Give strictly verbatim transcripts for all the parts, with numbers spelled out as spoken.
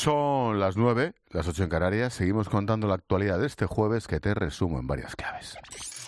Son las nueve, las ocho en Canarias. Seguimos contando la actualidad de este jueves que te resumo en varias claves.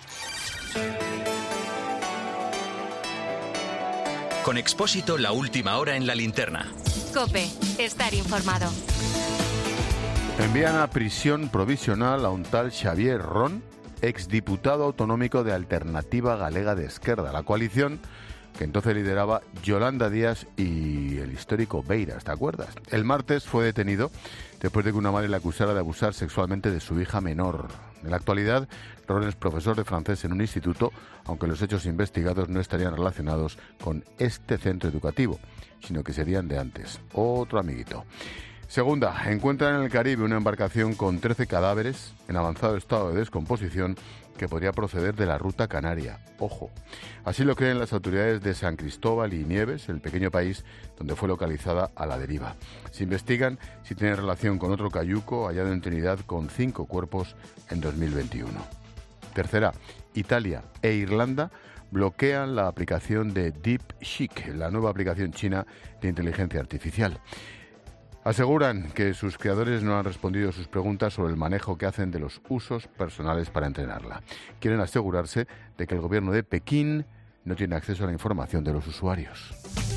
Con Expósito, la última hora en la linterna. COPE, estar informado. Envían a prisión provisional a un tal Xavier Ron, exdiputado autonómico de Alternativa Galega de Esquerda, la coalición que entonces lideraba Yolanda Díaz y el histórico Beiras, ¿te acuerdas? El martes fue detenido después de que una madre le acusara de abusar sexualmente de su hija menor. En la actualidad, Ron es profesor de francés en un instituto, aunque los hechos investigados no estarían relacionados con este centro educativo, sino que serían de antes. Otro amiguito. Segunda, encuentran en el Caribe una embarcación con trece cadáveres en avanzado estado de descomposición que podría proceder de la ruta canaria. Ojo. Así lo creen las autoridades de San Cristóbal y Nieves, el pequeño país donde fue localizada a la deriva. Se investigan si tiene relación con otro cayuco hallado en Trinidad con cinco cuerpos en dos mil veintiuno. Tercera, Italia e Irlanda bloquean la aplicación de DeepSeek, la nueva aplicación china de inteligencia artificial. Aseguran que sus creadores no han respondido a sus preguntas sobre el manejo que hacen de los usos personales para entrenarla. Quieren asegurarse de que el gobierno de Pekín no tiene acceso a la información de los usuarios.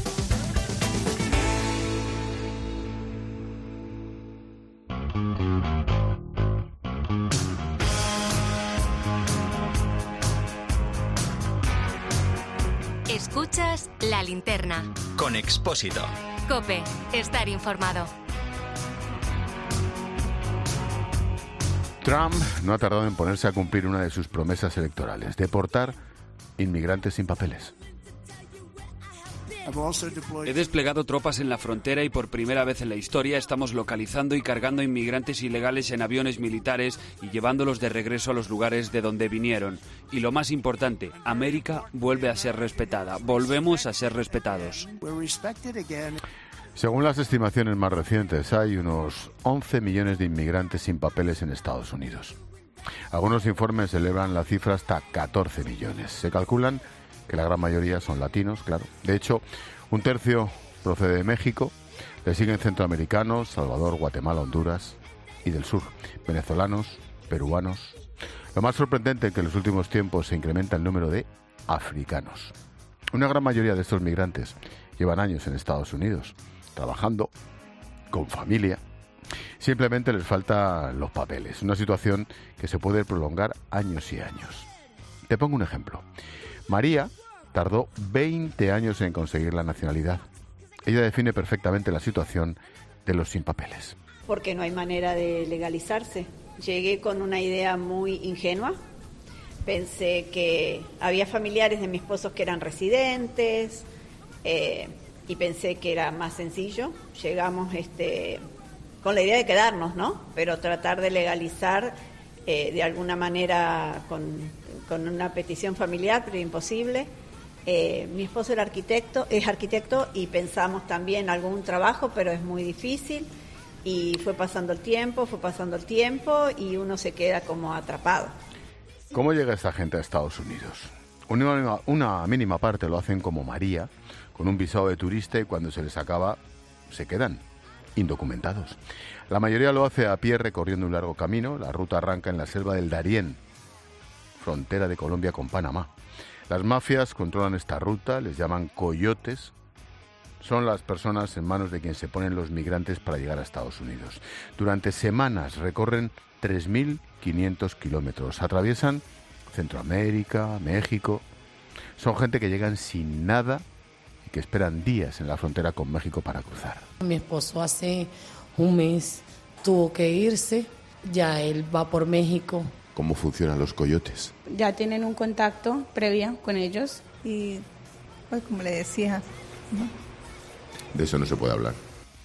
Escuchas La Linterna. Con Expósito. COPE, estar informado. Trump no ha tardado en ponerse a cumplir una de sus promesas electorales, deportar inmigrantes sin papeles. He desplegado tropas en la frontera y por primera vez en la historia estamos localizando y cargando inmigrantes ilegales en aviones militares y llevándolos de regreso a los lugares de donde vinieron. Y lo más importante, América vuelve a ser respetada. Volvemos a ser respetados. Según las estimaciones más recientes, hay unos once millones de inmigrantes sin papeles en Estados Unidos. Algunos informes elevan la cifra hasta catorce millones. Se calculan que la gran mayoría son latinos, claro. De hecho, un tercio procede de México, le siguen centroamericanos, Salvador, Guatemala, Honduras y del sur, venezolanos, peruanos. Lo más sorprendente es que en los últimos tiempos se incrementa el número de africanos. Una gran mayoría de estos migrantes llevan años en Estados Unidos, trabajando, con familia. Simplemente les faltan los papeles, una situación que se puede prolongar años y años. Te pongo un ejemplo. María tardó veinte años en conseguir la nacionalidad. Ella define perfectamente la situación de los sin papeles. Porque no hay manera de legalizarse. Llegué con una idea muy ingenua. Pensé que había familiares de mi esposo que eran residentes eh, y pensé que era más sencillo. Llegamos este, con la idea de quedarnos, ¿no? Pero tratar de legalizar eh, de alguna manera con... con una petición familiar, pero imposible. Eh, mi esposo era arquitecto, es arquitecto y pensamos también algún trabajo, pero es muy difícil. Y fue pasando el tiempo, fue pasando el tiempo y uno se queda como atrapado. ¿Cómo llega esta gente a Estados Unidos? Una, una mínima parte lo hacen como María, con un visado de turista y cuando se les acaba, se quedan indocumentados. La mayoría lo hace a pie recorriendo un largo camino. La ruta arranca en la selva del Darién, frontera de Colombia con Panamá. Las mafias controlan esta ruta, les llaman coyotes. Son las personas en manos de quien se ponen los migrantes para llegar a Estados Unidos. Durante semanas recorren tres mil quinientos kilómetros. Atraviesan Centroamérica, México. Son gente que llegan sin nada y que esperan días en la frontera con México para cruzar. Mi esposo hace un mes tuvo que irse, ya él va por México. ¿Cómo funcionan los coyotes? Ya tienen un contacto previo con ellos y, pues como le decía, ¿no? De eso no se puede hablar.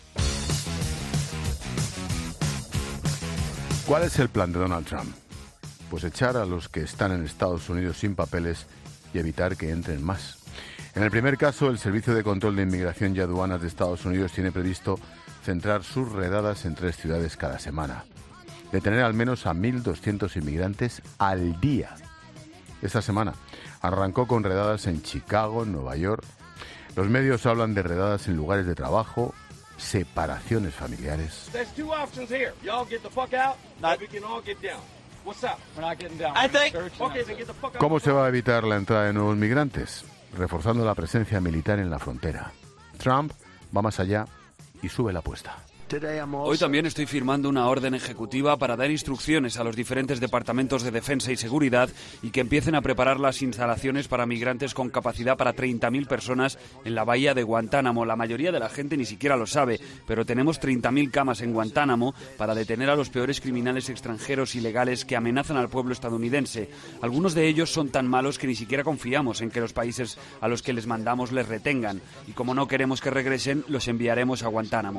¿Cuál es el plan de Donald Trump? Pues echar a los que están en Estados Unidos sin papeles y evitar que entren más. En el primer caso, el Servicio de Control de Inmigración y Aduanas de Estados Unidos tiene previsto centrar sus redadas en tres ciudades cada semana. Detener al menos a mil doscientos inmigrantes al día. Esta semana arrancó con redadas en Chicago, en Nueva York. Los medios hablan de redadas en lugares de trabajo, separaciones familiares. ¿Cómo se va a evitar la entrada de nuevos migrantes? Reforzando la presencia militar en la frontera. Trump va más allá y sube la apuesta. Hoy también estoy firmando una orden ejecutiva para dar instrucciones a los diferentes departamentos de defensa y seguridad y que empiecen a preparar las instalaciones para migrantes con capacidad para treinta mil personas en la bahía de Guantánamo. La mayoría de la gente ni siquiera lo sabe, pero tenemos treinta mil camas en Guantánamo para detener a los peores criminales extranjeros ilegales que amenazan al pueblo estadounidense. Algunos de ellos son tan malos que ni siquiera confiamos en que los países a los que les mandamos les retengan. Y como no queremos que regresen, los enviaremos a Guantánamo.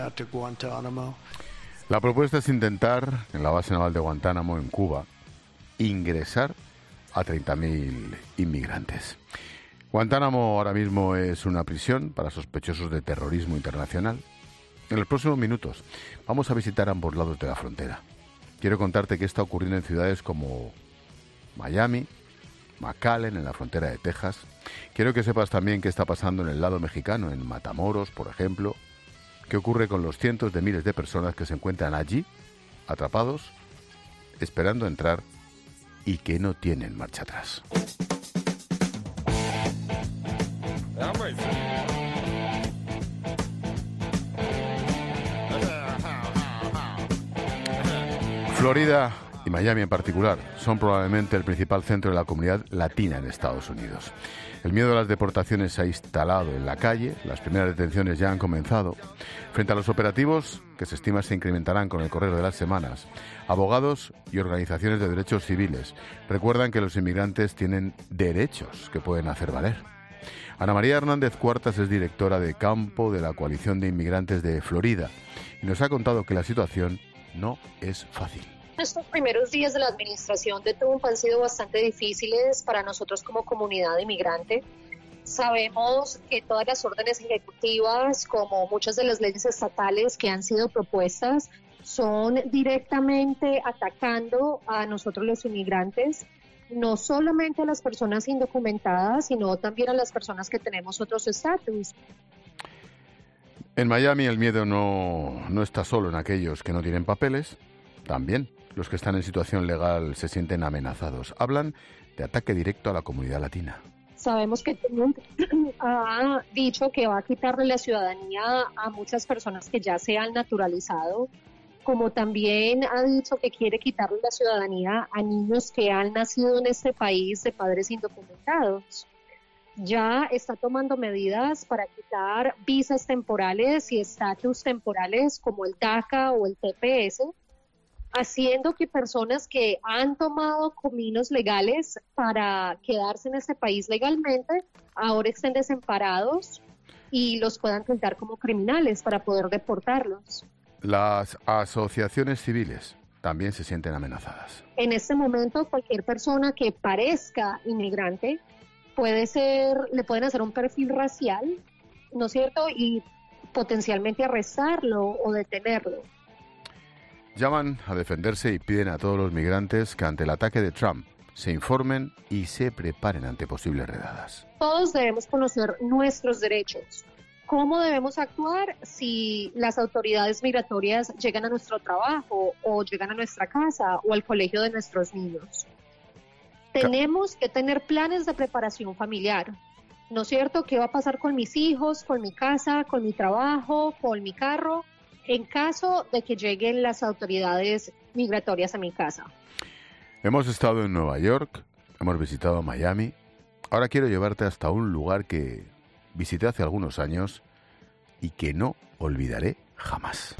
La propuesta es intentar, en la base naval de Guantánamo, en Cuba, ingresar a treinta mil inmigrantes. Guantánamo ahora mismo es una prisión para sospechosos de terrorismo internacional. En los próximos minutos vamos a visitar ambos lados de la frontera. Quiero contarte qué está ocurriendo en ciudades como Miami, McAllen, en la frontera de Texas. Quiero que sepas también qué está pasando en el lado mexicano, en Matamoros, por ejemplo. ¿Qué ocurre con los cientos de miles de personas que se encuentran allí, atrapados, esperando entrar y que no tienen marcha atrás? Florida y Miami en particular son probablemente el principal centro de la comunidad latina en Estados Unidos. El miedo a las deportaciones se ha instalado en la calle, las primeras detenciones ya han comenzado. Frente a los operativos, que se estima se incrementarán con el correr de las semanas, abogados y organizaciones de derechos civiles recuerdan que los inmigrantes tienen derechos que pueden hacer valer. Ana María Hernández Cuartas es directora de campo de la Coalición de Inmigrantes de Florida y nos ha contado que la situación no es fácil. Estos primeros días de la administración de Trump han sido bastante difíciles para nosotros como comunidad inmigrante. Sabemos que todas las órdenes ejecutivas, como muchas de las leyes estatales que han sido propuestas, son directamente atacando a nosotros los inmigrantes, no solamente a las personas indocumentadas, sino también a las personas que tenemos otros estatus. En Miami el miedo no, no está solo en aquellos que no tienen papeles, también los que están en situación legal se sienten amenazados. Hablan de ataque directo a la comunidad latina. Sabemos que Trump ha dicho que va a quitarle la ciudadanía a muchas personas que ya se han naturalizado, como también ha dicho que quiere quitarle la ciudadanía a niños que han nacido en este país de padres indocumentados. Ya está tomando medidas para quitar visas temporales y estatus temporales como el DACA o el T P S, haciendo que personas que han tomado caminos legales para quedarse en este país legalmente ahora estén desamparados y los puedan tratar como criminales para poder deportarlos. Las asociaciones civiles también se sienten amenazadas. En este momento, cualquier persona que parezca inmigrante puede ser, le pueden hacer un perfil racial, ¿no es cierto? Y potencialmente arrestarlo o detenerlo. Llaman a defenderse y piden a todos los migrantes que ante el ataque de Trump se informen y se preparen ante posibles redadas. Todos debemos conocer nuestros derechos. ¿Cómo debemos actuar si las autoridades migratorias llegan a nuestro trabajo o llegan a nuestra casa o al colegio de nuestros niños? Tenemos que tener planes de preparación familiar, ¿no es cierto? ¿Qué va a pasar con mis hijos, con mi casa, con mi trabajo, con mi carro, en caso de que lleguen las autoridades migratorias a mi casa? Hemos estado en Nueva York, hemos visitado Miami. Ahora quiero llevarte hasta un lugar que visité hace algunos años y que no olvidaré jamás.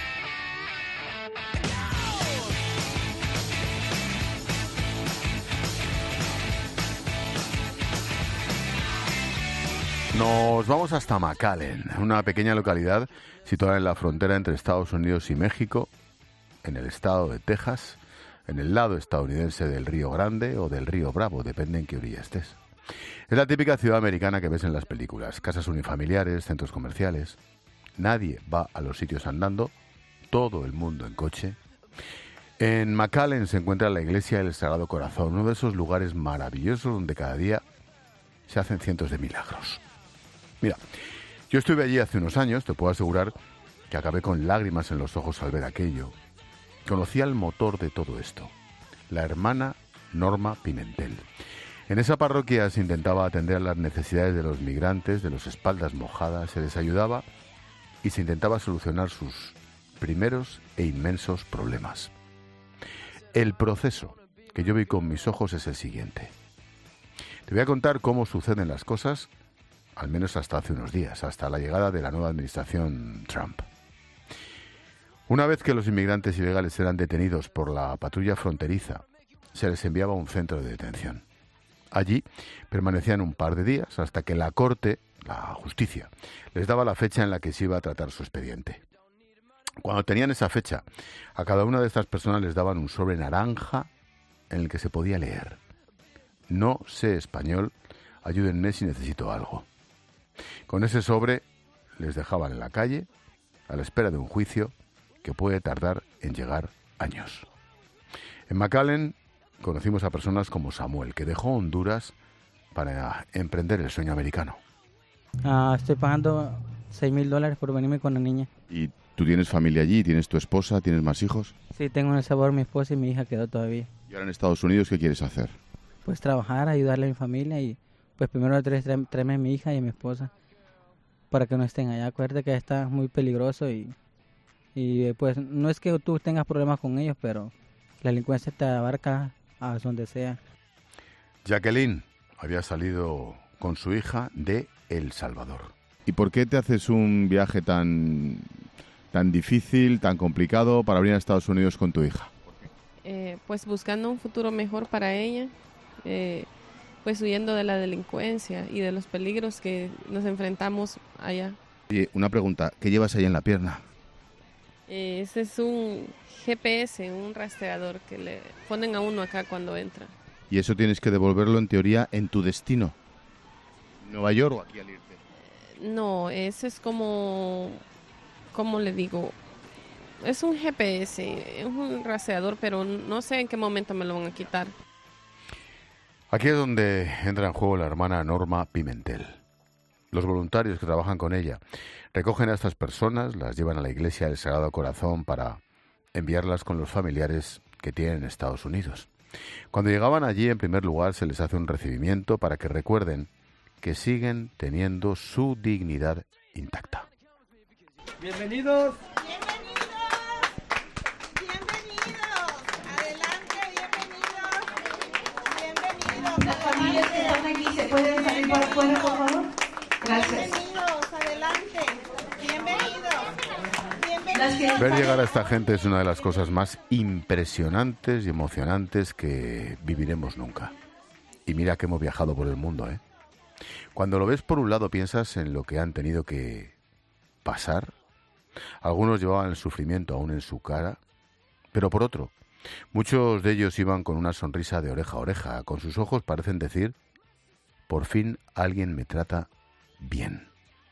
Nos vamos hasta McAllen, una pequeña localidad situada en la frontera entre Estados Unidos y México, en el estado de Texas, en el lado estadounidense del Río Grande o del Río Bravo, depende en qué orilla estés. Es la típica ciudad americana que ves en las películas, casas unifamiliares, centros comerciales. Nadie va a los sitios andando, todo el mundo en coche. En McAllen se encuentra la iglesia del Sagrado Corazón, uno de esos lugares maravillosos donde cada día se hacen cientos de milagros. Mira, Yo estuve allí hace unos años, te puedo asegurar que acabé con lágrimas en los ojos al ver aquello. Conocía el motor de todo esto, la hermana Norma Pimentel. En esa parroquia se intentaba atender las necesidades de los migrantes, de los espaldas mojadas, se les ayudaba y se intentaba solucionar sus primeros e inmensos problemas. El proceso que yo vi con mis ojos es el siguiente. Te voy a contar cómo suceden las cosas, al menos hasta hace unos días, hasta la llegada de la nueva administración Trump. Una vez que los inmigrantes ilegales eran detenidos por la patrulla fronteriza, se les enviaba a un centro de detención. Allí permanecían un par de días hasta que la corte, la justicia, les daba la fecha en la que se iba a tratar su expediente. Cuando tenían esa fecha, a cada una de estas personas les daban un sobre naranja en el que se podía leer: no sé español, ayúdenme si necesito algo. Con ese sobre les dejaban en la calle, a la espera de un juicio que puede tardar en llegar años. En McAllen conocimos a personas como Samuel, que dejó Honduras para emprender el sueño americano. Uh, estoy pagando seis mil dólares por venirme con la niña. ¿Y tú tienes familia allí? ¿Tienes tu esposa? ¿Tienes más hijos? Sí, tengo en El Salvador mi esposa y mi hija quedó todavía. ¿Y ahora en Estados Unidos qué quieres hacer? Pues trabajar, ayudarle a mi familia y pues primero traerme, traerme a mi hija y a mi esposa para que no estén allá. Acuérdate que está muy peligroso y, y pues no es que tú tengas problemas con ellos, pero la delincuencia te abarca a donde sea. Jacqueline había salido con su hija de El Salvador. ¿Y por qué te haces un viaje tan, tan difícil, tan complicado para venir a Estados Unidos con tu hija? Eh, pues buscando un futuro mejor para ella, eh, pues huyendo de la delincuencia y de los peligros que nos enfrentamos allá. Oye, una pregunta, ¿qué llevas ahí en la pierna? Eh, ese es un G P S, un rastreador que le ponen a uno acá cuando entra. ¿Y eso tienes que devolverlo en teoría en tu destino? ¿Nueva York o aquí al irte? No, ese es como, ¿cómo le digo? Es un G P S, es un rastreador, pero no sé en qué momento me lo van a quitar. Aquí es donde entra en juego la hermana Norma Pimentel. Los voluntarios que trabajan con ella recogen a estas personas, las llevan a la iglesia del Sagrado Corazón para enviarlas con los familiares que tienen en Estados Unidos. Cuando llegaban allí, en primer lugar, se les hace un recibimiento para que recuerden que siguen teniendo su dignidad intacta. Bienvenidos. Bienvenidos. Bienvenidos. Adelante, bienvenidos. Bienvenidos. Las familias que están aquí se pueden salir para afuera, por favor. Gracias. Bienvenidos, adelante. Bienvenidos. Bienvenidos. Ver llegar a esta gente es una de las cosas más impresionantes y emocionantes que viviremos nunca. Y mira que hemos viajado por el mundo, ¿eh? Cuando lo ves por un lado piensas en lo que han tenido que pasar. Algunos llevaban el sufrimiento aún en su cara, pero por otro, muchos de ellos iban con una sonrisa de oreja a oreja. Con sus ojos parecen decir: por fin alguien me trata bien.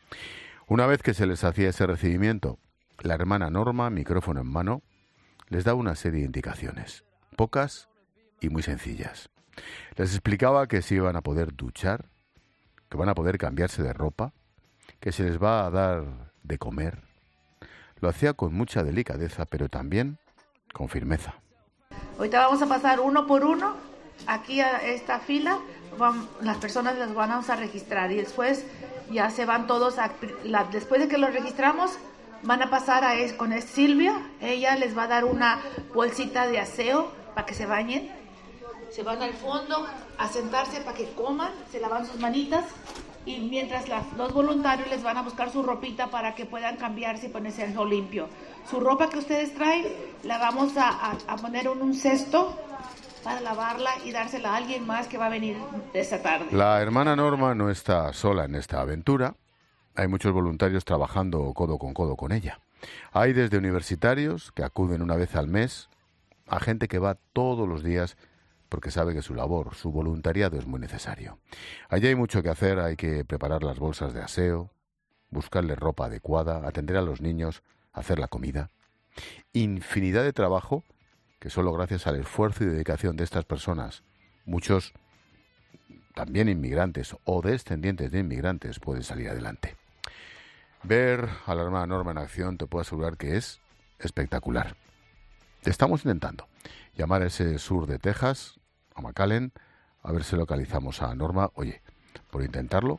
Una vez que se les hacía ese recibimiento, la hermana Norma, micrófono en mano, les daba una serie de indicaciones, pocas y muy sencillas. Les explicaba que se iban a poder duchar, que van a poder cambiarse de ropa, que se les va a dar de comer. Lo hacía con mucha delicadeza, pero también con firmeza. Ahorita vamos a pasar uno por uno. Aquí a esta fila, van, las personas las vamos a registrar y después ya se van todos. A, la, después de que los registramos, van a pasar a es, con es Silvia. Ella les va a dar una bolsita de aseo para que se bañen. Se van al fondo a sentarse para que coman, se lavan sus manitas y mientras las, los voluntarios les van a buscar su ropita para que puedan cambiarse y ponerse algo limpio. Su ropa que ustedes traen la vamos a, a, a poner en un cesto para lavarla y dársela a alguien más que va a venir esta tarde. La hermana Norma no está sola en esta aventura. Hay muchos voluntarios trabajando codo con codo con ella. Hay desde universitarios que acuden una vez al mes a gente que va todos los días porque sabe que su labor, su voluntariado es muy necesario. Allí hay mucho que hacer, hay que preparar las bolsas de aseo, buscarle ropa adecuada, atender a los niños, hacer la comida. Infinidad de trabajo que solo gracias al esfuerzo y dedicación de estas personas, muchos también inmigrantes o descendientes de inmigrantes, pueden salir adelante. Ver a la hermana Norma en acción te puedo asegurar que es espectacular. Estamos intentando llamar a ese sur de Texas, a McAllen, a ver si localizamos a Norma. Oye, por intentarlo.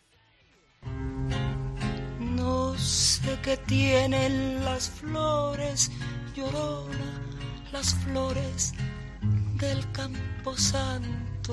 No sé qué tienen las flores, llorona, las flores del Camposanto.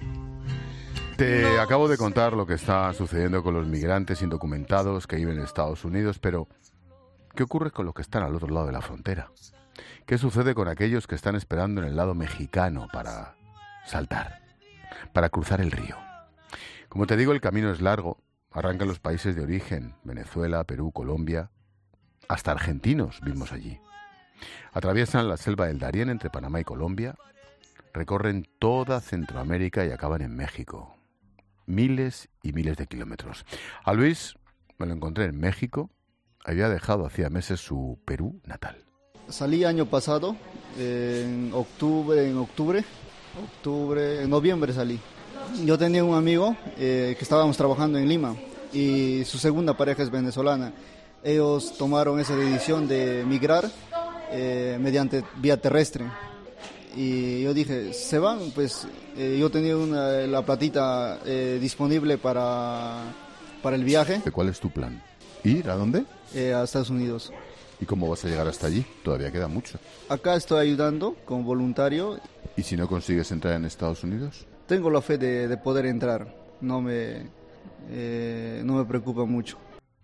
Te acabo de contar lo que está sucediendo con los migrantes indocumentados que viven en Estados Unidos, pero ¿qué ocurre con los que están al otro lado de la frontera? ¿Qué sucede con aquellos que están esperando en el lado mexicano para saltar, para cruzar el río? Como te digo, el camino es largo. Arrancan los países de origen, Venezuela, Perú, Colombia, hasta argentinos vimos allí. Atraviesan la selva del Darién entre Panamá y Colombia, recorren toda Centroamérica y acaban en México. Miles y miles de kilómetros. A Luis me lo encontré en México, había dejado hacía meses su Perú natal. Salí año pasado, en octubre, en octubre, octubre, en noviembre salí. Yo tenía un amigo eh, que estábamos trabajando en Lima y su segunda pareja es venezolana. Ellos tomaron esa decisión de migrar eh, mediante vía terrestre. Y yo dije, ¿se van? Pues eh, yo tenía una, la platita eh, disponible para, para el viaje. ¿Cuál es tu plan? ¿Ir a dónde? Eh, a Estados Unidos. ¿Y cómo vas a llegar hasta allí? Todavía queda mucho. Acá estoy ayudando como voluntario. ¿Y si no consigues entrar en Estados Unidos? Tengo la fe de, de poder entrar. No me, eh, no me preocupa mucho.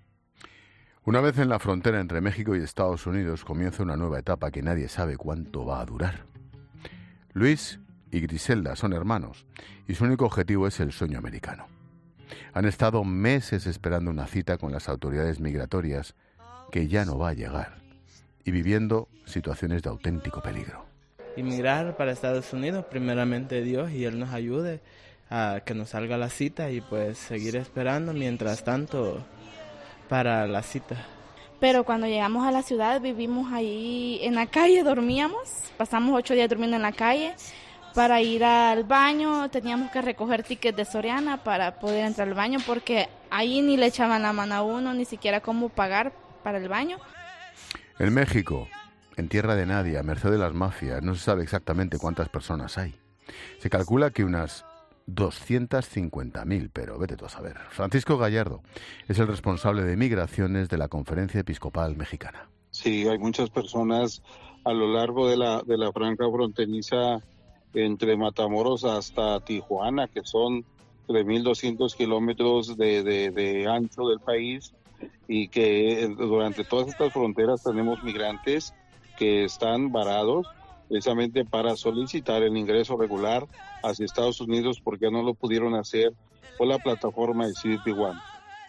Una vez en la frontera entre México y Estados Unidos comienza una nueva etapa que nadie sabe cuánto va a durar. Luis y Griselda son hermanos y su único objetivo es el sueño americano. Han estado meses esperando una cita con las autoridades migratorias que ya no va a llegar y viviendo situaciones de auténtico peligro. Emigrar para Estados Unidos, primeramente Dios, y Él nos ayude a que nos salga la cita y pues seguir esperando mientras tanto para la cita. Pero cuando llegamos a la ciudad vivimos ahí en la calle, dormíamos, pasamos ocho días durmiendo en la calle. Para ir al baño teníamos que recoger tickets de Soriana para poder entrar al baño porque ahí ni le echaban la mano a uno, ni siquiera cómo pagar para el baño. En México, en tierra de nadie, a merced de las mafias, no se sabe exactamente cuántas personas hay. Se calcula que unas doscientas cincuenta mil, pero vete tú a saber. Francisco Gallardo es el responsable de migraciones de la Conferencia Episcopal Mexicana. Sí, hay muchas personas a lo largo de la, de la franja fronteriza entre Matamoros hasta Tijuana, que son tres mil doscientos kilómetros de, de, de ancho del país, y que durante todas estas fronteras tenemos migrantes que están varados precisamente para solicitar el ingreso regular hacia Estados Unidos porque no lo pudieron hacer por la plataforma de C B P One.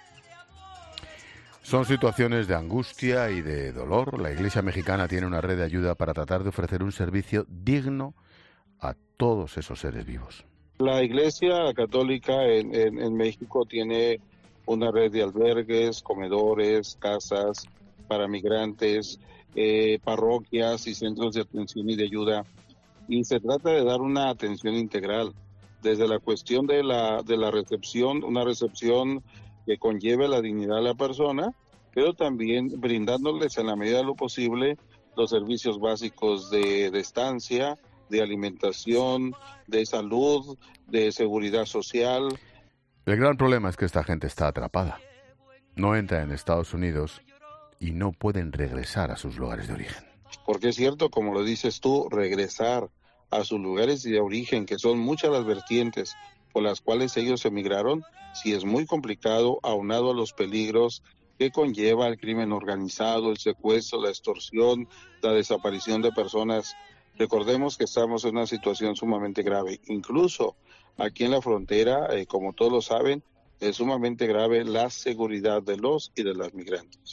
Son situaciones de angustia y de dolor. La Iglesia mexicana tiene una red de ayuda para tratar de ofrecer un servicio digno a todos esos seres vivos. La Iglesia Católica en, en, en México tiene una red de albergues, comedores, casas para migrantes, eh, parroquias y centros de atención y de ayuda. Y se trata de dar una atención integral, desde la cuestión de la, de la recepción, una recepción que conlleve la dignidad de la persona, pero también brindándoles en la medida de lo posible los servicios básicos de, de estancia, de alimentación, de salud, de seguridad social. El gran problema es que esta gente está atrapada. No entra en Estados Unidos y no pueden regresar a sus lugares de origen. Porque es cierto, como lo dices tú, regresar a sus lugares de origen, que son muchas las vertientes por las cuales ellos emigraron, sí es muy complicado, aunado a los peligros que conlleva el crimen organizado, el secuestro, la extorsión, la desaparición de personas. Recordemos que estamos en una situación sumamente grave. Incluso aquí en la frontera, eh, como todos lo saben, es sumamente grave la seguridad de los y de las migrantes.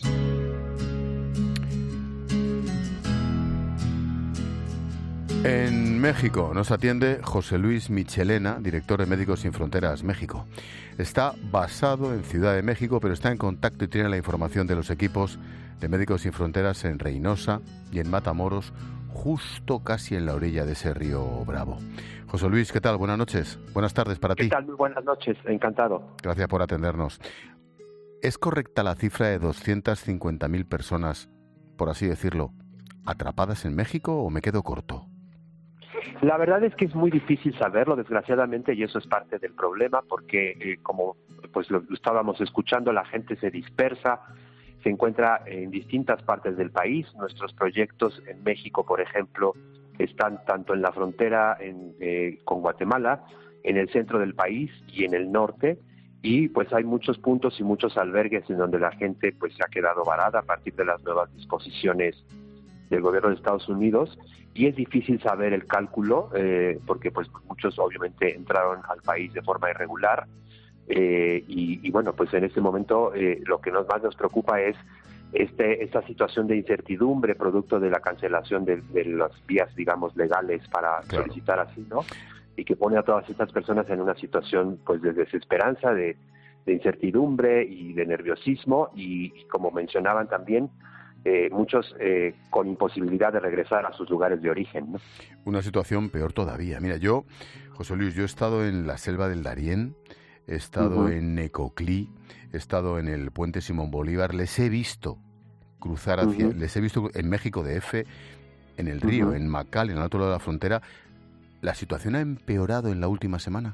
En México nos atiende José Luis Michelena, director de Médicos Sin Fronteras México. Está basado en Ciudad de México, pero está en contacto y tiene la información de los equipos de Médicos Sin Fronteras en Reynosa y en Matamoros, justo casi en la orilla de ese río Bravo. José Luis, ¿qué tal? Buenas noches. Buenas tardes para ti. ¿Qué tal? Muy buenas noches. Encantado. Gracias por atendernos. ¿Es correcta la cifra de doscientas cincuenta mil personas, por así decirlo, atrapadas en México o me quedo corto? La verdad es que es muy difícil saberlo, desgraciadamente, y eso es parte del problema, porque eh, como pues lo estábamos escuchando, la gente se dispersa, se encuentra en distintas partes del país. Nuestros proyectos en México, por ejemplo, están tanto en la frontera en, eh, con Guatemala, en el centro del país y en el norte, y pues hay muchos puntos y muchos albergues en donde la gente pues se ha quedado varada a partir de las nuevas disposiciones del gobierno de Estados Unidos, y es difícil saber el cálculo eh, porque pues muchos obviamente entraron al país de forma irregular eh, y, y bueno, pues en este momento eh, lo que nos más nos preocupa es este esta situación de incertidumbre producto de la cancelación de, de las vías, digamos, legales para claro. solicitar asilo, y que pone a todas estas personas en una situación pues de desesperanza, de, de incertidumbre y de nerviosismo, y, y como mencionaban también, Eh, muchos eh, con imposibilidad de regresar a sus lugares de origen, ¿no? Una situación peor todavía. Mira, yo, José Luis, yo he estado en la selva del Darién, he estado uh-huh. en Necoclí, he estado en el puente Simón Bolívar, les he visto cruzar hacia, uh-huh. les he visto en México D F, en el río, uh-huh. en Macal, en el otro lado de la frontera. ¿La situación ha empeorado en la última semana?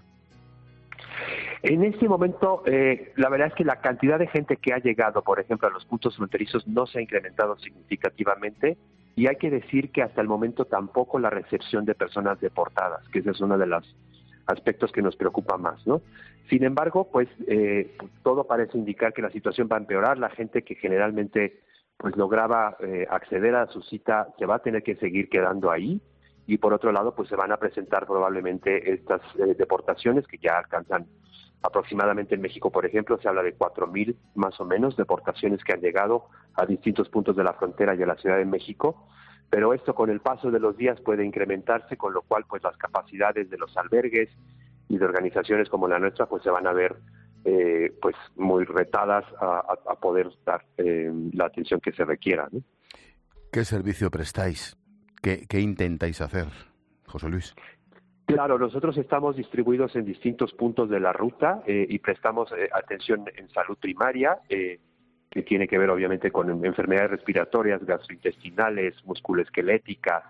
En este momento, eh, la verdad es que la cantidad de gente que ha llegado, por ejemplo, a los puntos fronterizos no se ha incrementado significativamente, y hay que decir que hasta el momento tampoco la recepción de personas deportadas, que ese es uno de los aspectos que nos preocupa más, ¿no? Sin embargo, pues eh, todo parece indicar que la situación va a empeorar. La gente que generalmente pues lograba eh, acceder a su cita se va a tener que seguir quedando ahí, y por otro lado, pues se van a presentar probablemente estas eh, deportaciones que ya alcanzan aproximadamente en México, por ejemplo, se habla de cuatro mil más o menos deportaciones que han llegado a distintos puntos de la frontera y a la Ciudad de México, pero esto con el paso de los días puede incrementarse, con lo cual pues las capacidades de los albergues y de organizaciones como la nuestra pues se van a ver eh, pues muy retadas a, a, a poder dar eh, la atención que se requiera, ¿no? ¿Qué servicio prestáis? ¿Qué, qué intentáis hacer, José Luis? Claro, nosotros estamos distribuidos en distintos puntos de la ruta eh, y prestamos eh, atención en salud primaria, eh, que tiene que ver obviamente con enfermedades respiratorias, gastrointestinales, musculoesqueléticas,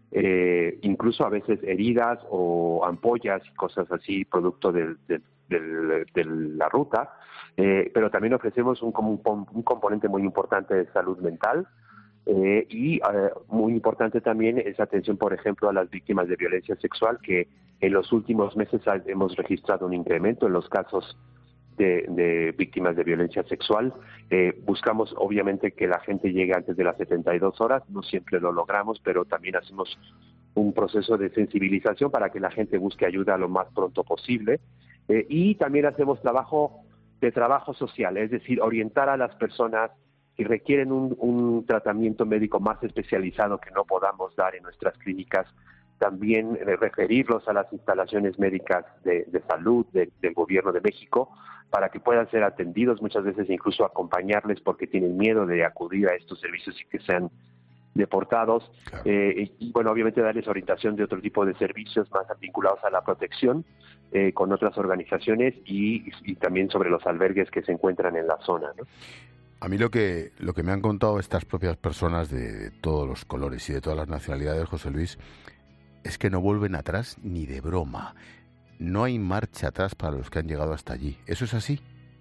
eh, incluso a veces heridas o ampollas y cosas así, producto del, del, del, de la ruta, eh, pero también ofrecemos un, un, un componente muy importante de salud mental. Eh, y eh, muy importante también es atención, por ejemplo, a las víctimas de violencia sexual, que en los últimos meses ha, hemos registrado un incremento en los casos de, de víctimas de violencia sexual. Eh, buscamos, obviamente, que la gente llegue antes de las setenta y dos horas, no siempre lo logramos, pero también hacemos un proceso de sensibilización para que la gente busque ayuda lo más pronto posible. Eh, y también hacemos trabajo de trabajo social, es decir, orientar a las personas que requieren un, un tratamiento médico más especializado que no podamos dar en nuestras clínicas, también eh, referirlos a las instalaciones médicas de, de salud de, del Gobierno de México para que puedan ser atendidos, muchas veces incluso acompañarles porque tienen miedo de acudir a estos servicios y que sean deportados. Claro. Eh, y, y bueno, obviamente darles orientación de otro tipo de servicios más vinculados a la protección eh, con otras organizaciones y, y también sobre los albergues que se encuentran en la zona, ¿no? A mí lo que lo que me han contado estas propias personas de, de todos los colores y de todas las nacionalidades, José Luis, es que no vuelven atrás ni de broma. No hay marcha atrás para los que han llegado hasta allí. ¿Eso es así?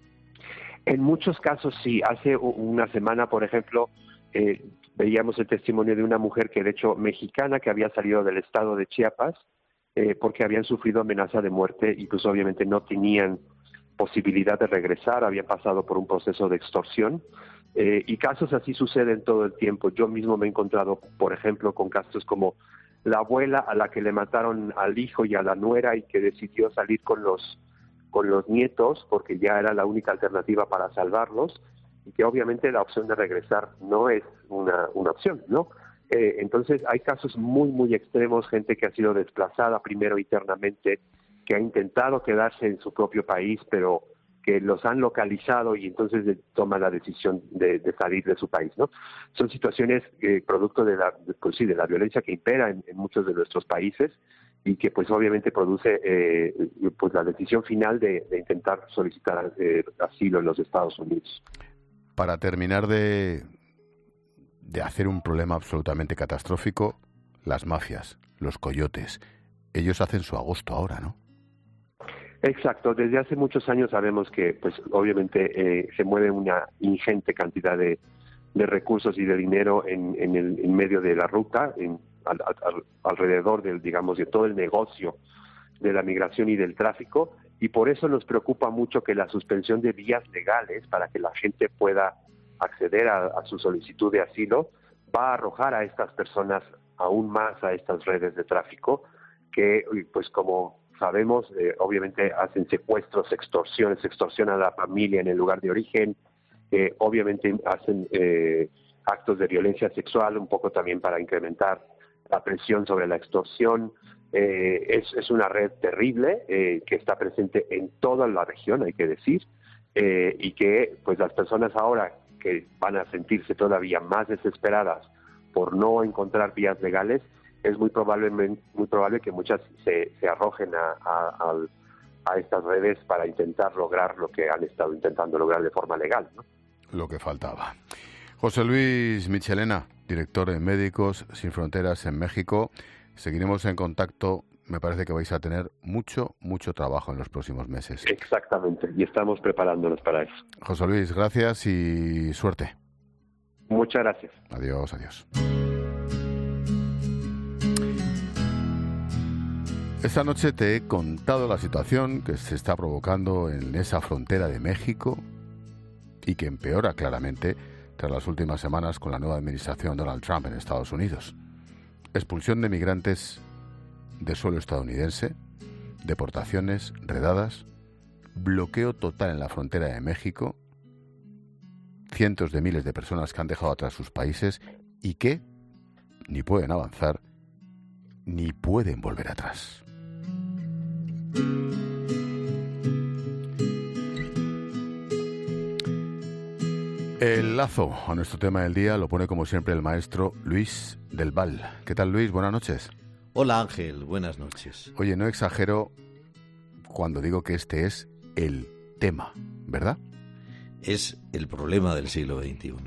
En muchos casos sí. Hace una semana, por ejemplo, eh, veíamos el testimonio de una mujer que, de hecho, mexicana, que había salido del estado de Chiapas eh, porque habían sufrido amenaza de muerte y pues obviamente no tenían posibilidad de regresar, habían pasado por un proceso de extorsión eh, y casos así suceden todo el tiempo. Yo mismo me he encontrado, por ejemplo, con casos como la abuela a la que le mataron al hijo y a la nuera y que decidió salir con los con los nietos porque ya era la única alternativa para salvarlos, y que obviamente la opción de regresar no es una, una opción, ¿no? Eh, entonces hay casos muy, muy extremos, gente que ha sido desplazada primero internamente, que ha intentado quedarse en su propio país, pero que los han localizado y entonces de, toman la decisión de, de salir de su país, ¿no? Son situaciones eh, producto de la, de, pues sí, de la violencia que impera en, en muchos de nuestros países y que pues obviamente produce eh, pues la decisión final de, de intentar solicitar eh, asilo en los Estados Unidos. Para terminar de, de hacer un problema absolutamente catastrófico, las mafias, los coyotes, ellos hacen su agosto ahora, ¿no? Exacto, desde hace muchos años sabemos que pues obviamente eh, se mueve una ingente cantidad de, de recursos y de dinero en, en el en medio de la ruta, en Al, al, alrededor del, digamos, de todo el negocio de la migración y del tráfico, y por eso nos preocupa mucho que la suspensión de vías legales para que la gente pueda acceder a, a su solicitud de asilo va a arrojar a estas personas aún más a estas redes de tráfico que, pues como sabemos, eh, obviamente hacen secuestros, extorsiones, extorsionan a la familia en el lugar de origen, eh, obviamente hacen eh, actos de violencia sexual, un poco también para incrementar la presión sobre la extorsión. Eh, es, es una red terrible eh, que está presente en toda la región, hay que decir, eh, y que pues las personas ahora que van a sentirse todavía más desesperadas por no encontrar vías legales, es muy probablemente muy probable que muchas se, se arrojen a, a, a, a estas redes para intentar lograr lo que han estado intentando lograr de forma legal, ¿no? Lo que faltaba. José Luis Michelena, director de Médicos Sin Fronteras en México. Seguiremos en contacto. Me parece que vais a tener mucho, mucho trabajo en los próximos meses. Exactamente, y estamos preparándonos para eso. José Luis, gracias y suerte. Muchas gracias. Adiós, adiós. Esta noche te he contado la situación que se está provocando en esa frontera de México y que empeora claramente tras las últimas semanas con la nueva administración Donald Trump en Estados Unidos. Expulsión de migrantes de suelo estadounidense, deportaciones, redadas, bloqueo total en la frontera de México, cientos de miles de personas que han dejado atrás sus países y que ni pueden avanzar ni pueden volver atrás. El lazo a nuestro tema del día lo pone como siempre el maestro Luis del Val. ¿Qué tal, Luis? Buenas noches. Hola, Ángel. Buenas noches. Oye, no exagero cuando digo que este es el tema, ¿verdad? Es el problema del siglo veintiuno.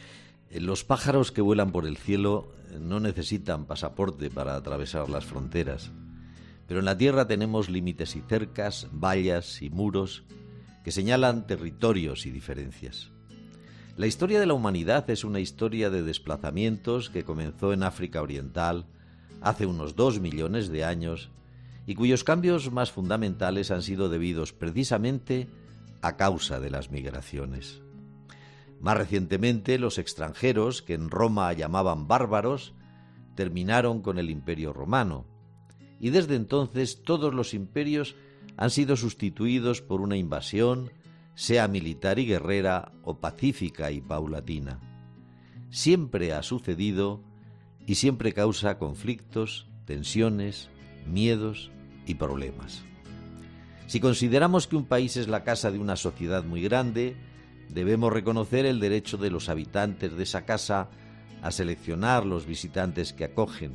Los pájaros que vuelan por el cielo no necesitan pasaporte para atravesar las fronteras, pero en la tierra tenemos límites y cercas, vallas y muros que señalan territorios y diferencias. La historia de la humanidad es una historia de desplazamientos que comenzó en África Oriental hace unos dos millones de años y cuyos cambios más fundamentales han sido debidos precisamente a causa de las migraciones. Más recientemente, los extranjeros, que en Roma llamaban bárbaros, terminaron con el Imperio Romano, y desde entonces todos los imperios han sido sustituidos por una invasión, sea militar y guerrera o pacífica y paulatina. Siempre ha sucedido y siempre causa conflictos, tensiones, miedos y problemas. Si consideramos que un país es la casa de una sociedad muy grande, debemos reconocer el derecho de los habitantes de esa casa a seleccionar los visitantes que acogen.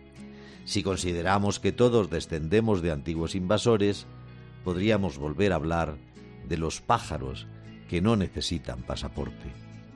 Si consideramos que todos descendemos de antiguos invasores, podríamos volver a hablar de los pájaros que no necesitan pasaporte.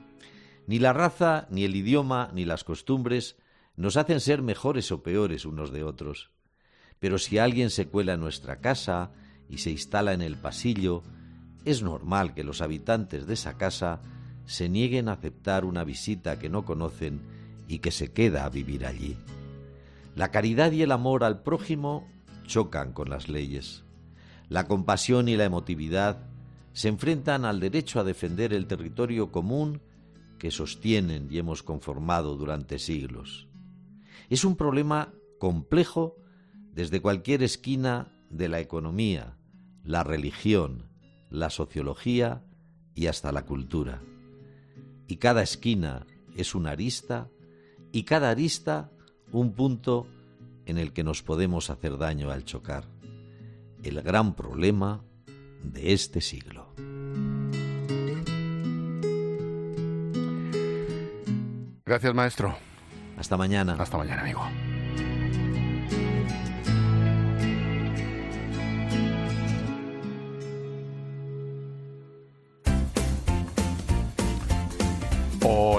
Ni la raza, ni el idioma, ni las costumbres nos hacen ser mejores o peores unos de otros. Pero si alguien se cuela en nuestra casa y se instala en el pasillo, es normal que los habitantes de esa casa se nieguen a aceptar una visita que no conocen y que se queda a vivir allí. La caridad y el amor al prójimo chocan con las leyes. La compasión y la emotividad se enfrentan al derecho a defender el territorio común que sostienen y hemos conformado durante siglos. Es un problema complejo desde cualquier esquina de la economía, la religión, la sociología y hasta la cultura. Y cada esquina es una arista y cada arista un punto en el que nos podemos hacer daño al chocar. El gran problema de este siglo. Gracias, maestro. Hasta mañana. Hasta mañana, amigo.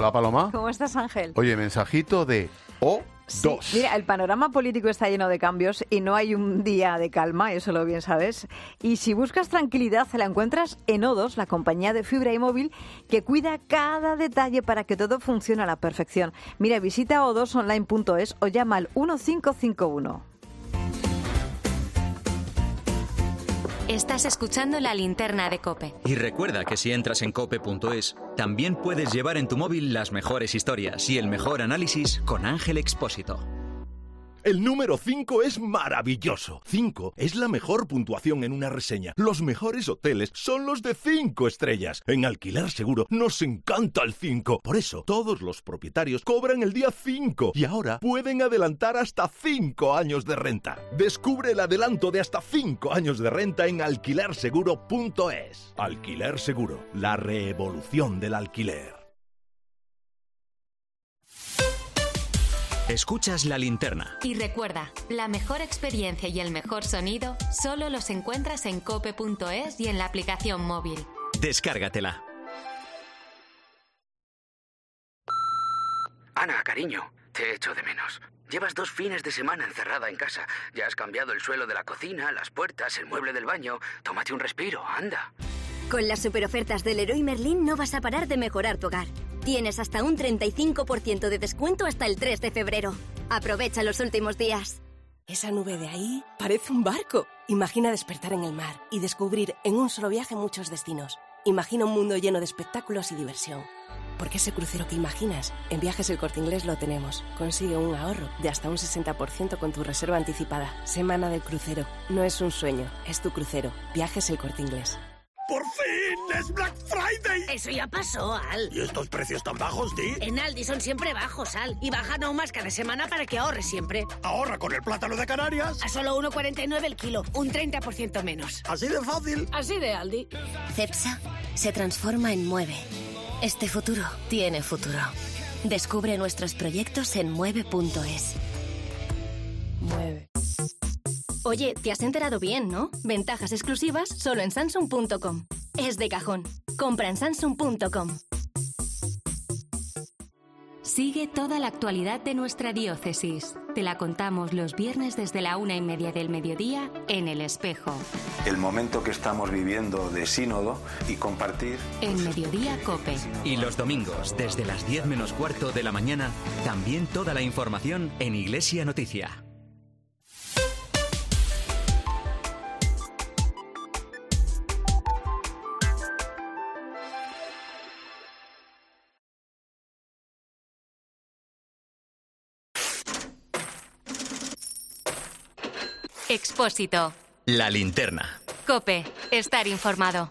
Hola, Paloma. ¿Cómo estás, Ángel? Oye, mensajito de O dos. Sí, mira, el panorama político está lleno de cambios y no hay un día de calma, eso lo bien sabes. Y si buscas tranquilidad, la encuentras en O dos, la compañía de fibra y móvil que cuida cada detalle para que todo funcione a la perfección. Mira, visita o dos online punto es o llama al uno cinco cinco uno. Estás escuchando La Linterna de COPE. Y recuerda que si entras en cope punto es, también puedes llevar en tu móvil las mejores historias y el mejor análisis con Ángel Expósito. El número cinco es maravilloso. cinco es la mejor puntuación en una reseña. Los mejores hoteles son los de cinco estrellas. En Alquiler Seguro nos encanta el cinco. Por eso, todos los propietarios cobran el día cinco y ahora pueden adelantar hasta cinco años de renta. Descubre el adelanto de hasta cinco años de renta en alquiler seguro punto es. Alquiler Seguro, la revolución del alquiler. Escuchas La Linterna. Y recuerda, la mejor experiencia y el mejor sonido solo los encuentras en cope punto es y en la aplicación móvil. Descárgatela. Ana, cariño, te echo de menos. Llevas dos fines de semana encerrada en casa. Ya has cambiado el suelo de la cocina, las puertas, el mueble del baño. Tómate un respiro, anda. Con las superofertas del Leroy Merlin no vas a parar de mejorar tu hogar. Tienes hasta un treinta y cinco por ciento de descuento hasta el tres de febrero. Aprovecha los últimos días. Esa nube de ahí parece un barco. Imagina despertar en el mar y descubrir en un solo viaje muchos destinos. Imagina un mundo lleno de espectáculos y diversión. Porque ese crucero que imaginas, en Viajes El Corte Inglés lo tenemos. Consigue un ahorro de hasta un sesenta por ciento con tu reserva anticipada. Semana del crucero. No es un sueño, es tu crucero. Viajes El Corte Inglés. ¡Por fin! ¡Es Black Friday! Eso ya pasó, Al. ¿Y estos precios tan bajos, Di? En Aldi son siempre bajos, Al. Y bajan aún más cada semana para que ahorres siempre. Ahorra con el plátano de Canarias. A solo uno cuarenta y nueve el kilo. Un treinta por ciento menos. Así de fácil. Así de Aldi. Cepsa se transforma en Mueve. Este futuro tiene futuro. Descubre nuestros proyectos en mueve punto es. Mueve. Oye, te has enterado bien, ¿no? Ventajas exclusivas solo en Samsung punto com. Es de cajón. Compra en Samsung punto com. Sigue toda la actualidad de nuestra diócesis. Te la contamos los viernes desde la una y media del mediodía en El Espejo. El momento que estamos viviendo de sínodo y compartir. En Mediodía COPE. Y los domingos, desde las diez menos cuarto de la mañana, también toda la información en Iglesia Noticia. Expósito. La Linterna. COPE. Estar informado.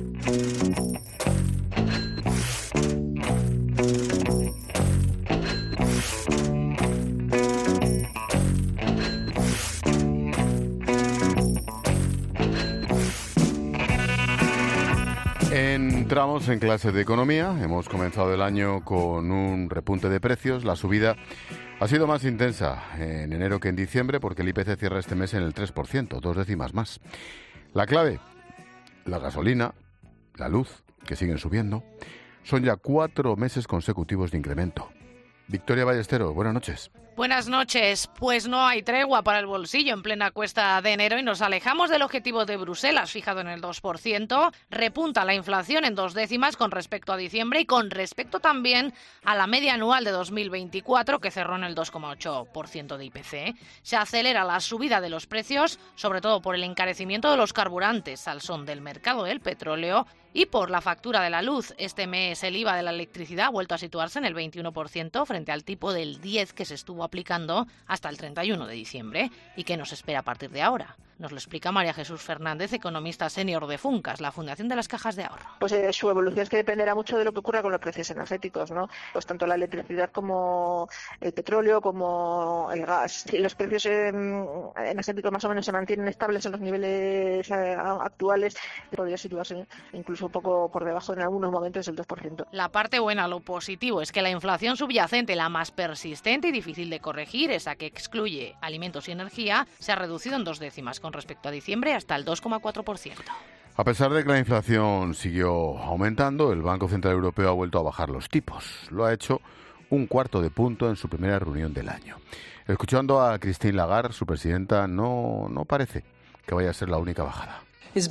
Entramos en clases de economía. Hemos comenzado el año con un repunte de precios. La subida ha sido más intensa en enero que en diciembre porque el I P C cierra este mes en el tres por ciento, dos décimas más. La clave, la gasolina, la luz, que siguen subiendo, son ya cuatro meses consecutivos de incremento. Victoria Ballesteros, buenas noches. Buenas noches. Pues no hay tregua para el bolsillo en plena cuesta de enero y nos alejamos del objetivo de Bruselas, fijado en el dos por ciento. Repunta la inflación en dos décimas con respecto a diciembre y con respecto también a la media anual de dos mil veinticuatro, que cerró en el dos coma ocho por ciento de I P C. Se acelera la subida de los precios, sobre todo por el encarecimiento de los carburantes al son del mercado del petróleo y por la factura de la luz. Este mes el I V A de la electricidad ha vuelto a situarse en el veintiuno por ciento frente al tipo del diez por ciento que se estuvo aplicando hasta el treinta y uno de diciembre. ¿Y qué nos espera a partir de ahora? Nos lo explica María Jesús Fernández, economista senior de Funcas, la Fundación de las Cajas de Ahorro. Pues eh, su evolución es que dependerá mucho de lo que ocurra con los precios energéticos, ¿no? Pues tanto la electricidad como el petróleo, como el gas. Si los precios eh, energéticos más o menos se mantienen estables en los niveles eh, actuales, podría situarse incluso un poco por debajo en algunos momentos del dos por ciento. La parte buena, lo positivo, es que la inflación subyacente, la más persistente y difícil de corregir, esa que excluye alimentos y energía, se ha reducido en dos décimas con respecto a diciembre hasta el dos coma cuatro por ciento. A pesar de que la inflación siguió aumentando, el Banco Central Europeo ha vuelto a bajar los tipos. Lo ha hecho un cuarto de punto en su primera reunión del año. Escuchando a Christine Lagarde, su presidenta, no, no parece que vaya a ser la única bajada.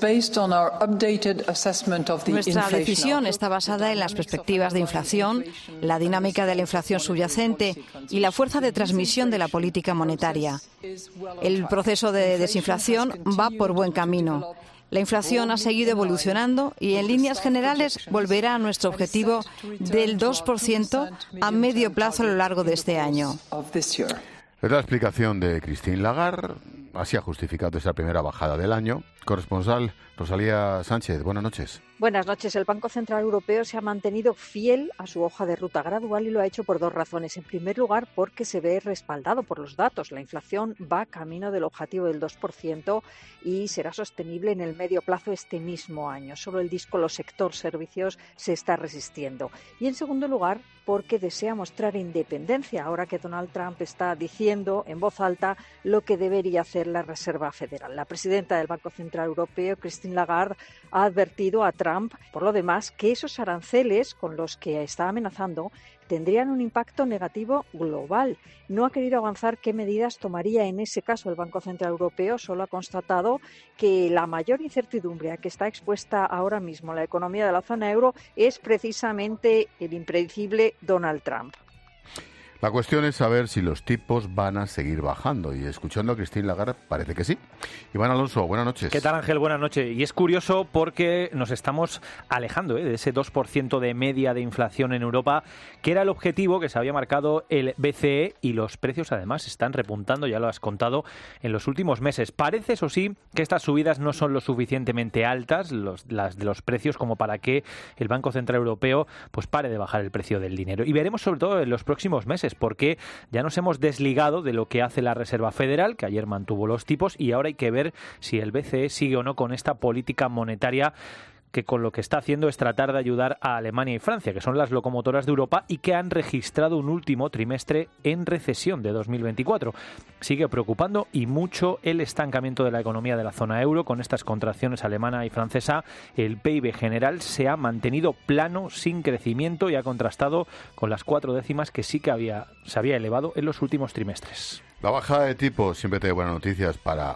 Nuestra decisión está basada en las perspectivas de inflación, la dinámica de la inflación subyacente y la fuerza de transmisión de la política monetaria. El proceso de desinflación va por buen camino. La inflación ha seguido evolucionando y, en líneas generales, volverá a nuestro objetivo del dos por ciento a medio plazo a lo largo de este año. Es la explicación de Christine Lagarde. Así ha justificado esa primera bajada del año. Corresponsal Rosalía Sánchez, buenas noches. Buenas noches. El Banco Central Europeo se ha mantenido fiel a su hoja de ruta gradual y lo ha hecho por dos razones. En primer lugar, porque se ve respaldado por los datos. La inflación va camino del objetivo del dos por ciento y será sostenible en el medio plazo este mismo año. Solo el díscolo sector servicios se está resistiendo. Y en segundo lugar, porque desea mostrar independencia ahora que Donald Trump está diciendo en voz alta lo que debería hacer la Reserva Federal. La presidenta del Banco Central Europeo, Christine Lagarde, ha advertido a Trump, por lo demás, que esos aranceles con los que está amenazando tendrían un impacto negativo global. No ha querido avanzar qué medidas tomaría en ese caso el Banco Central Europeo, solo ha constatado que la mayor incertidumbre a que está expuesta ahora mismo la economía de la zona euro es precisamente el impredecible Donald Trump. La cuestión es saber si los tipos van a seguir bajando y escuchando a Christine Lagarde parece que sí. Iván Alonso, buenas noches. ¿Qué tal, Ángel? Buenas noches. Y es curioso porque nos estamos alejando ¿eh? de ese dos por ciento de media de inflación en Europa, que era el objetivo que se había marcado el B C E, y los precios además están repuntando, ya lo has contado, en los últimos meses. Parece, eso sí, que estas subidas no son lo suficientemente altas, los, las de los precios, como para que el Banco Central Europeo pues pare de bajar el precio del dinero. Y veremos sobre todo en los próximos meses, porque ya nos hemos desligado de lo que hace la Reserva Federal, que ayer mantuvo los tipos, y ahora hay que ver si el B C E sigue o no con esta política monetaria, que con lo que está haciendo es tratar de ayudar a Alemania y Francia, que son las locomotoras de Europa y que han registrado un último trimestre en recesión de dos mil veinticuatro. Sigue preocupando y mucho el estancamiento de la economía de la zona euro. Con estas contracciones alemana y francesa, el P I B general se ha mantenido plano, sin crecimiento, y ha contrastado con las cuatro décimas que sí que había, se había elevado en los últimos trimestres. La bajada de tipos siempre trae buenas noticias para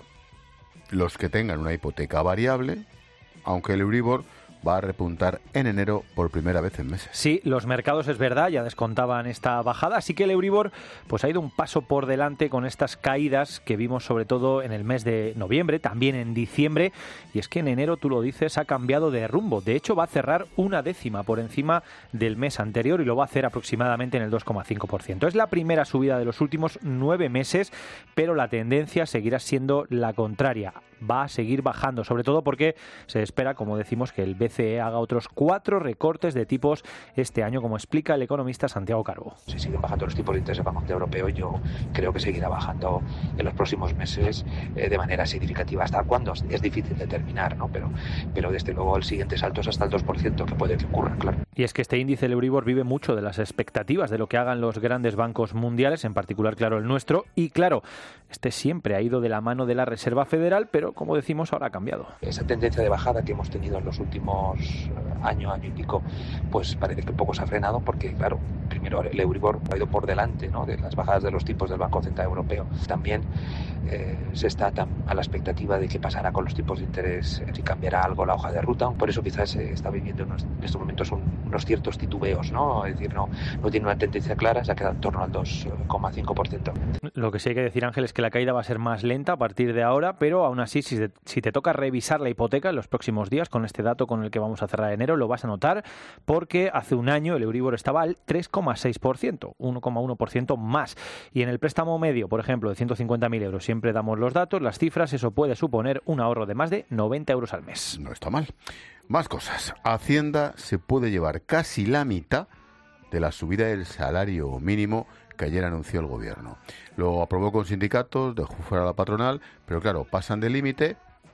los que tengan una hipoteca variable, aunque el Euribor va a repuntar en enero por primera vez en meses. Sí, los mercados, es verdad, ya descontaban esta bajada, así que el Euribor pues ha ido un paso por delante con estas caídas que vimos sobre todo en el mes de noviembre, también en diciembre, y es que en enero, tú lo dices, ha cambiado de rumbo. De hecho, va a cerrar una décima por encima del mes anterior y lo va a hacer aproximadamente en el dos coma cinco por ciento. Es la primera subida de los últimos nueve meses, pero la tendencia seguirá siendo la contraria. Va a seguir bajando, sobre todo porque se espera, como decimos, que el B C E haga otros cuatro recortes de tipos este año, como explica el economista Santiago Calvo. Si siguen bajando los tipos de interés del Banco Central Europeo, yo creo que seguirá bajando en los próximos meses eh, de manera significativa. ¿Hasta cuándo? Es difícil determinar, ¿no? Pero, pero desde luego el siguiente salto es hasta el dos por ciento, que puede que ocurra, claro. Y es que este índice, el Euribor, vive mucho de las expectativas de lo que hagan los grandes bancos mundiales, en particular, claro, el nuestro. Y claro, este siempre ha ido de la mano de la Reserva Federal, pero como decimos, ahora ha cambiado. Esa tendencia de bajada que hemos tenido en los últimos año, año y pico, pues parece que un poco se ha frenado, porque claro, primero el Euribor ha ido por delante, ¿no?, de las bajadas de los tipos del Banco Central Europeo. También eh, se está a la expectativa de qué pasará con los tipos de interés, si cambiará algo la hoja de ruta. Por eso quizás se está viviendo unos, en estos momentos un, unos ciertos titubeos, ¿no? Es decir, no, no tiene una tendencia clara, se ha quedado en torno al dos coma cinco por ciento. Lo que sí hay que decir, Ángel, es que la caída va a ser más lenta a partir de ahora, pero aún así, si te, si te toca revisar la hipoteca en los próximos días, con este dato con el que vamos a cerrar enero, lo vas a notar, porque hace un año el Euribor estaba al tres coma seis por ciento, uno coma uno por ciento más. Y en el préstamo medio, por ejemplo, de ciento cincuenta mil euros, siempre damos los datos, las cifras, eso puede suponer un ahorro de más de noventa euros al mes. No está mal. Más cosas. Hacienda se puede llevar casi la mitad de la subida del salario mínimo que ayer anunció el gobierno. Lo aprobó con sindicatos, dejó fuera a la patronal, pero claro, pasan del límite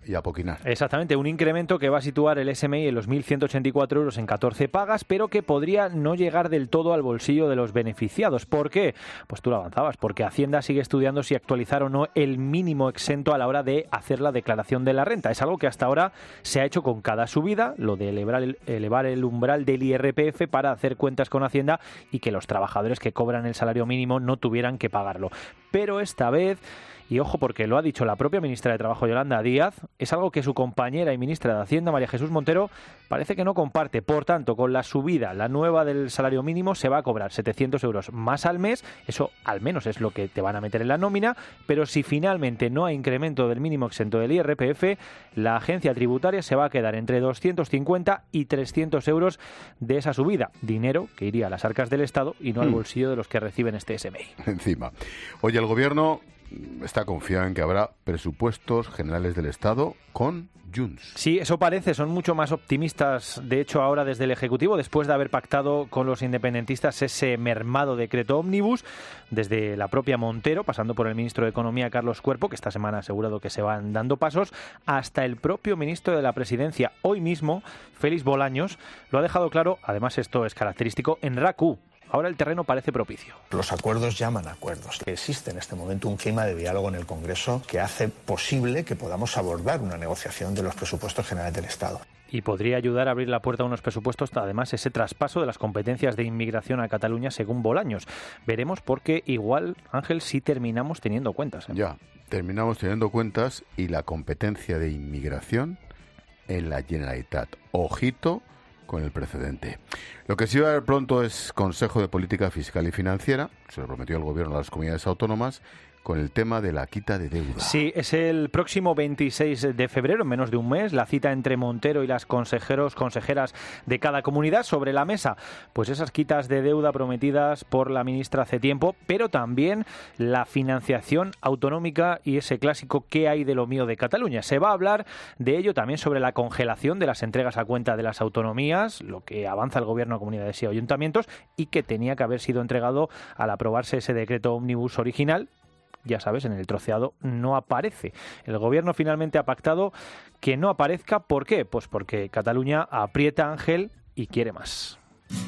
y a poquinar. Exactamente, un incremento que va a situar el S M I en los mil ciento ochenta y cuatro euros en catorce pagas, pero que podría no llegar del todo al bolsillo de los beneficiados. ¿Por qué? Pues tú lo avanzabas, porque Hacienda sigue estudiando si actualizar o no el mínimo exento a la hora de hacer la declaración de la renta. Es algo que hasta ahora se ha hecho con cada subida, lo de elevar el, elevar el umbral del I R P F para hacer cuentas con Hacienda y que los trabajadores que cobran el salario mínimo no tuvieran que pagarlo. Pero esta vez, y ojo porque lo ha dicho la propia ministra de Trabajo, Yolanda Díaz, es algo que su compañera y ministra de Hacienda, María Jesús Montero, parece que no comparte. Por tanto, con la subida, la nueva del salario mínimo, se va a cobrar setecientos euros más al mes. Eso al menos es lo que te van a meter en la nómina. Pero si finalmente no hay incremento del mínimo exento del I R P F, la agencia tributaria se va a quedar entre doscientos cincuenta y trescientos euros de esa subida. Dinero que iría a las arcas del Estado y no al bolsillo de los que reciben este S M I. Encima. Oye, el Gobierno está confiado en que habrá presupuestos generales del Estado con Junts. Sí, eso parece. Son mucho más optimistas, de hecho, ahora desde el Ejecutivo, después de haber pactado con los independentistas ese mermado decreto ómnibus, desde la propia Montero, pasando por el ministro de Economía, Carlos Cuerpo, que esta semana ha asegurado que se van dando pasos, hasta el propio ministro de la Presidencia, hoy mismo, Félix Bolaños, lo ha dejado claro. Además, esto es característico en R A C U. Ahora el terreno parece propicio. Los acuerdos llaman a acuerdos. Existe en este momento un clima de diálogo en el Congreso que hace posible que podamos abordar una negociación de los presupuestos generales del Estado. Y podría ayudar a abrir la puerta a unos presupuestos, además, ese traspaso de las competencias de inmigración a Cataluña, según Bolaños. Veremos, porque igual, Ángel, sí terminamos teniendo cuentas, ¿eh? Ya, terminamos teniendo cuentas y la competencia de inmigración en la Generalitat. Ojito con el precedente. Lo que sí va a haber pronto es Consejo de Política Fiscal y Financiera, se lo prometió el Gobierno a las comunidades autónomas, con el tema de la quita de deuda. Sí, es el próximo veintiséis de febrero, en menos de un mes, la cita entre Montero y las consejeros, consejeras de cada comunidad. Sobre la mesa, pues esas quitas de deuda prometidas por la ministra hace tiempo, pero también la financiación autonómica y ese clásico ¿qué hay de lo mío de Cataluña? Se va a hablar de ello también, sobre la congelación de las entregas a cuenta de las autonomías, lo que avanza el Gobierno a comunidades y ayuntamientos y que tenía que haber sido entregado al aprobarse ese decreto ómnibus original. Ya sabes, en el troceado no aparece. El Gobierno finalmente ha pactado que no aparezca. ¿Por qué? Pues porque Cataluña aprieta, Ángel, y quiere más.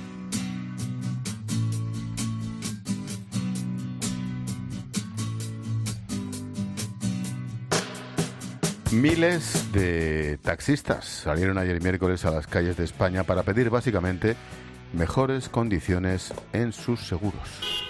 Miles de taxistas salieron ayer miércoles a las calles de España para pedir básicamente mejores condiciones en sus seguros.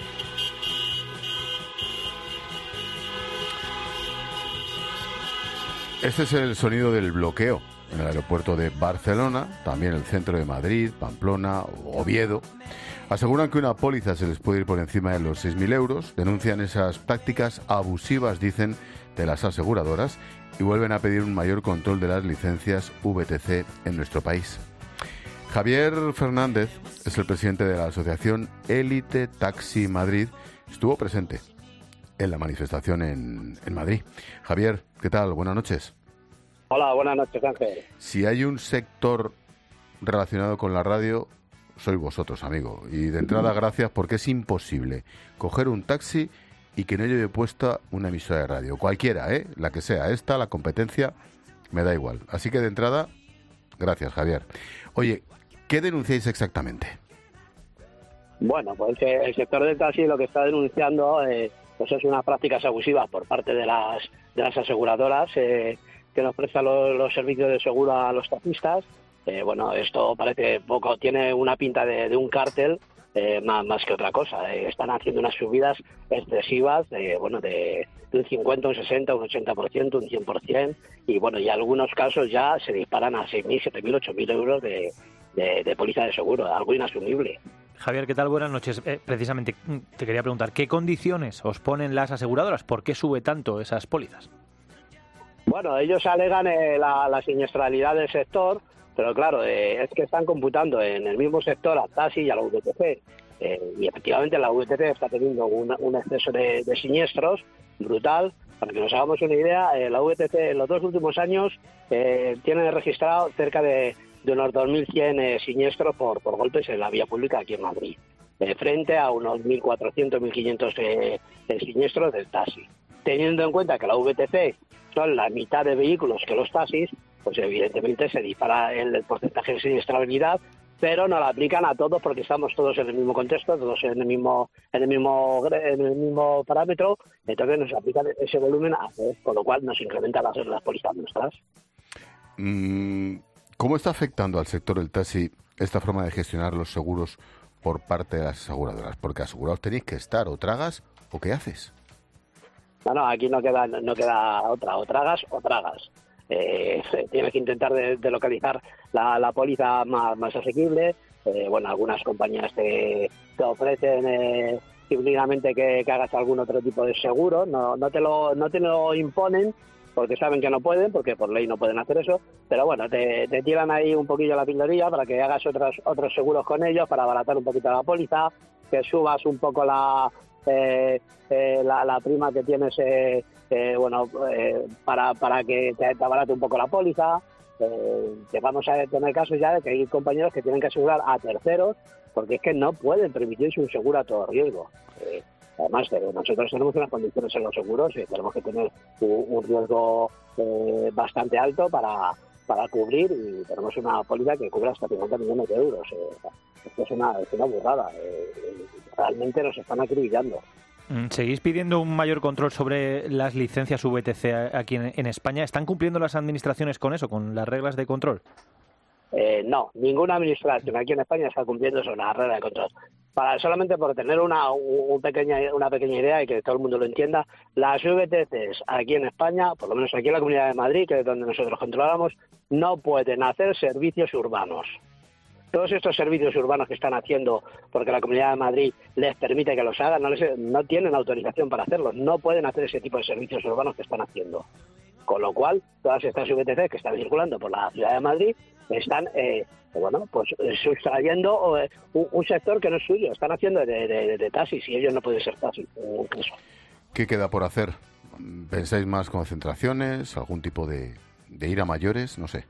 Este es el sonido del bloqueo en el aeropuerto de Barcelona, también el centro de Madrid, Pamplona, Oviedo. Aseguran que una póliza se les puede ir por encima de los seis mil euros, denuncian esas prácticas abusivas, dicen, de las aseguradoras y vuelven a pedir un mayor control de las licencias V T C en nuestro país. Javier Fernández es el presidente de la asociación Élite Taxi Madrid, estuvo presente en la manifestación en, en Madrid. Javier, ¿qué tal? Buenas noches. Hola, buenas noches, Ángel. Si hay un sector relacionado con la radio, sois vosotros, amigo. Y de entrada, gracias, porque es imposible coger un taxi y que no lleve puesta una emisora de radio. Cualquiera, ¿eh? La que sea. Esta, la competencia, me da igual. Así que de entrada, gracias, Javier. Oye, ¿qué denunciáis exactamente? Bueno, pues el sector del taxi lo que está denunciando eh, pues es unas prácticas abusivas por parte de las de las aseguradoras eh, que nos prestan los, los servicios de seguro a los taxistas. Eh, bueno, esto parece poco, tiene una pinta de, de un cártel eh, más, más que otra cosa. Eh, están haciendo unas subidas excesivas, de, bueno, de, de un cincuenta, un sesenta, un ochenta por ciento, un cien por ciento, y bueno, y algunos casos ya se disparan a seis mil, siete mil, ocho mil euros de, de, de póliza de seguro, algo inasumible. Javier, ¿qué tal? Buenas noches. Eh, precisamente te quería preguntar, ¿qué condiciones os ponen las aseguradoras? ¿Por qué sube tanto esas pólizas? Bueno, ellos alegan eh, la, la siniestralidad del sector, pero claro, eh, es que están computando en el mismo sector a taxi y a la V T C. Eh, y efectivamente la V T C está teniendo un, un exceso de, de siniestros brutal. Para que nos hagamos una idea, eh, la V T C en los dos últimos años eh, tiene registrado cerca de de unos dos mil cien eh, siniestros por, por golpes en la vía pública aquí en Madrid, eh, frente a unos mil cuatrocientos, mil quinientos eh, eh, siniestros del taxi. Teniendo en cuenta que la V T C son la mitad de vehículos que los taxis, pues evidentemente se dispara el porcentaje de siniestrabilidad, pero no la aplican a todos porque estamos todos en el mismo contexto, todos en el mismo en el mismo en el mismo parámetro, entonces nos aplican ese volumen a todos, con lo cual nos incrementa las, las pólizas nuestras. ¿Cómo está afectando al sector del taxi esta forma de gestionar los seguros por parte de las aseguradoras? Porque asegurados tenéis que estar, o tragas o qué haces. No, no, aquí no queda no queda otra, o tragas o tragas. Eh, tienes que intentar de, de localizar la, la póliza más, más asequible. Eh, bueno, algunas compañías te, te ofrecen eh, híbridamente que, que hagas algún otro tipo de seguro. No, no te lo no te lo imponen porque saben que no pueden, porque por ley no pueden hacer eso. Pero bueno, te, te tiran ahí un poquillo la pildorilla para que hagas otros otros seguros con ellos, para abaratar un poquito la póliza, que subas un poco la eh, eh, la, la prima que tienes. Eh, Eh, bueno, eh, para para que te, te abarate un poco la póliza. Eh, que vamos a tener casos ya de que hay compañeros que tienen que asegurar a terceros porque es que no pueden permitirse un seguro a todo riesgo. Eh, además, eh, nosotros tenemos unas condiciones en los seguros y tenemos que tener un, un riesgo eh, bastante alto para, para cubrir, y tenemos una póliza que cubre hasta cincuenta millones de euros. Eh, esto es una, es una burrada. Eh, realmente nos están acribillando. ¿Seguís pidiendo un mayor control sobre las licencias V T C aquí en, en España? ¿Están cumpliendo las administraciones con eso, con las reglas de control? Eh, no, ninguna administración aquí en España está cumpliendo sobre las reglas de control. Para, solamente por tener una, un pequeña, una pequeña idea y que todo el mundo lo entienda, las V T Cs aquí en España, por lo menos aquí en la Comunidad de Madrid, que es donde nosotros controlamos, no pueden hacer servicios urbanos. Todos estos servicios urbanos que están haciendo porque la Comunidad de Madrid les permite que los hagan, no, les, no tienen autorización para hacerlos, no pueden hacer ese tipo de servicios urbanos que están haciendo. Con lo cual, todas estas V T C que están circulando por la Ciudad de Madrid están, eh, bueno, pues sustrayendo eh, un, un sector que no es suyo, están haciendo de, de, de taxis y ellos no pueden ser taxis. Incluso. ¿Qué queda por hacer? ¿Pensáis más concentraciones, algún tipo de, de ir a mayores? No sé.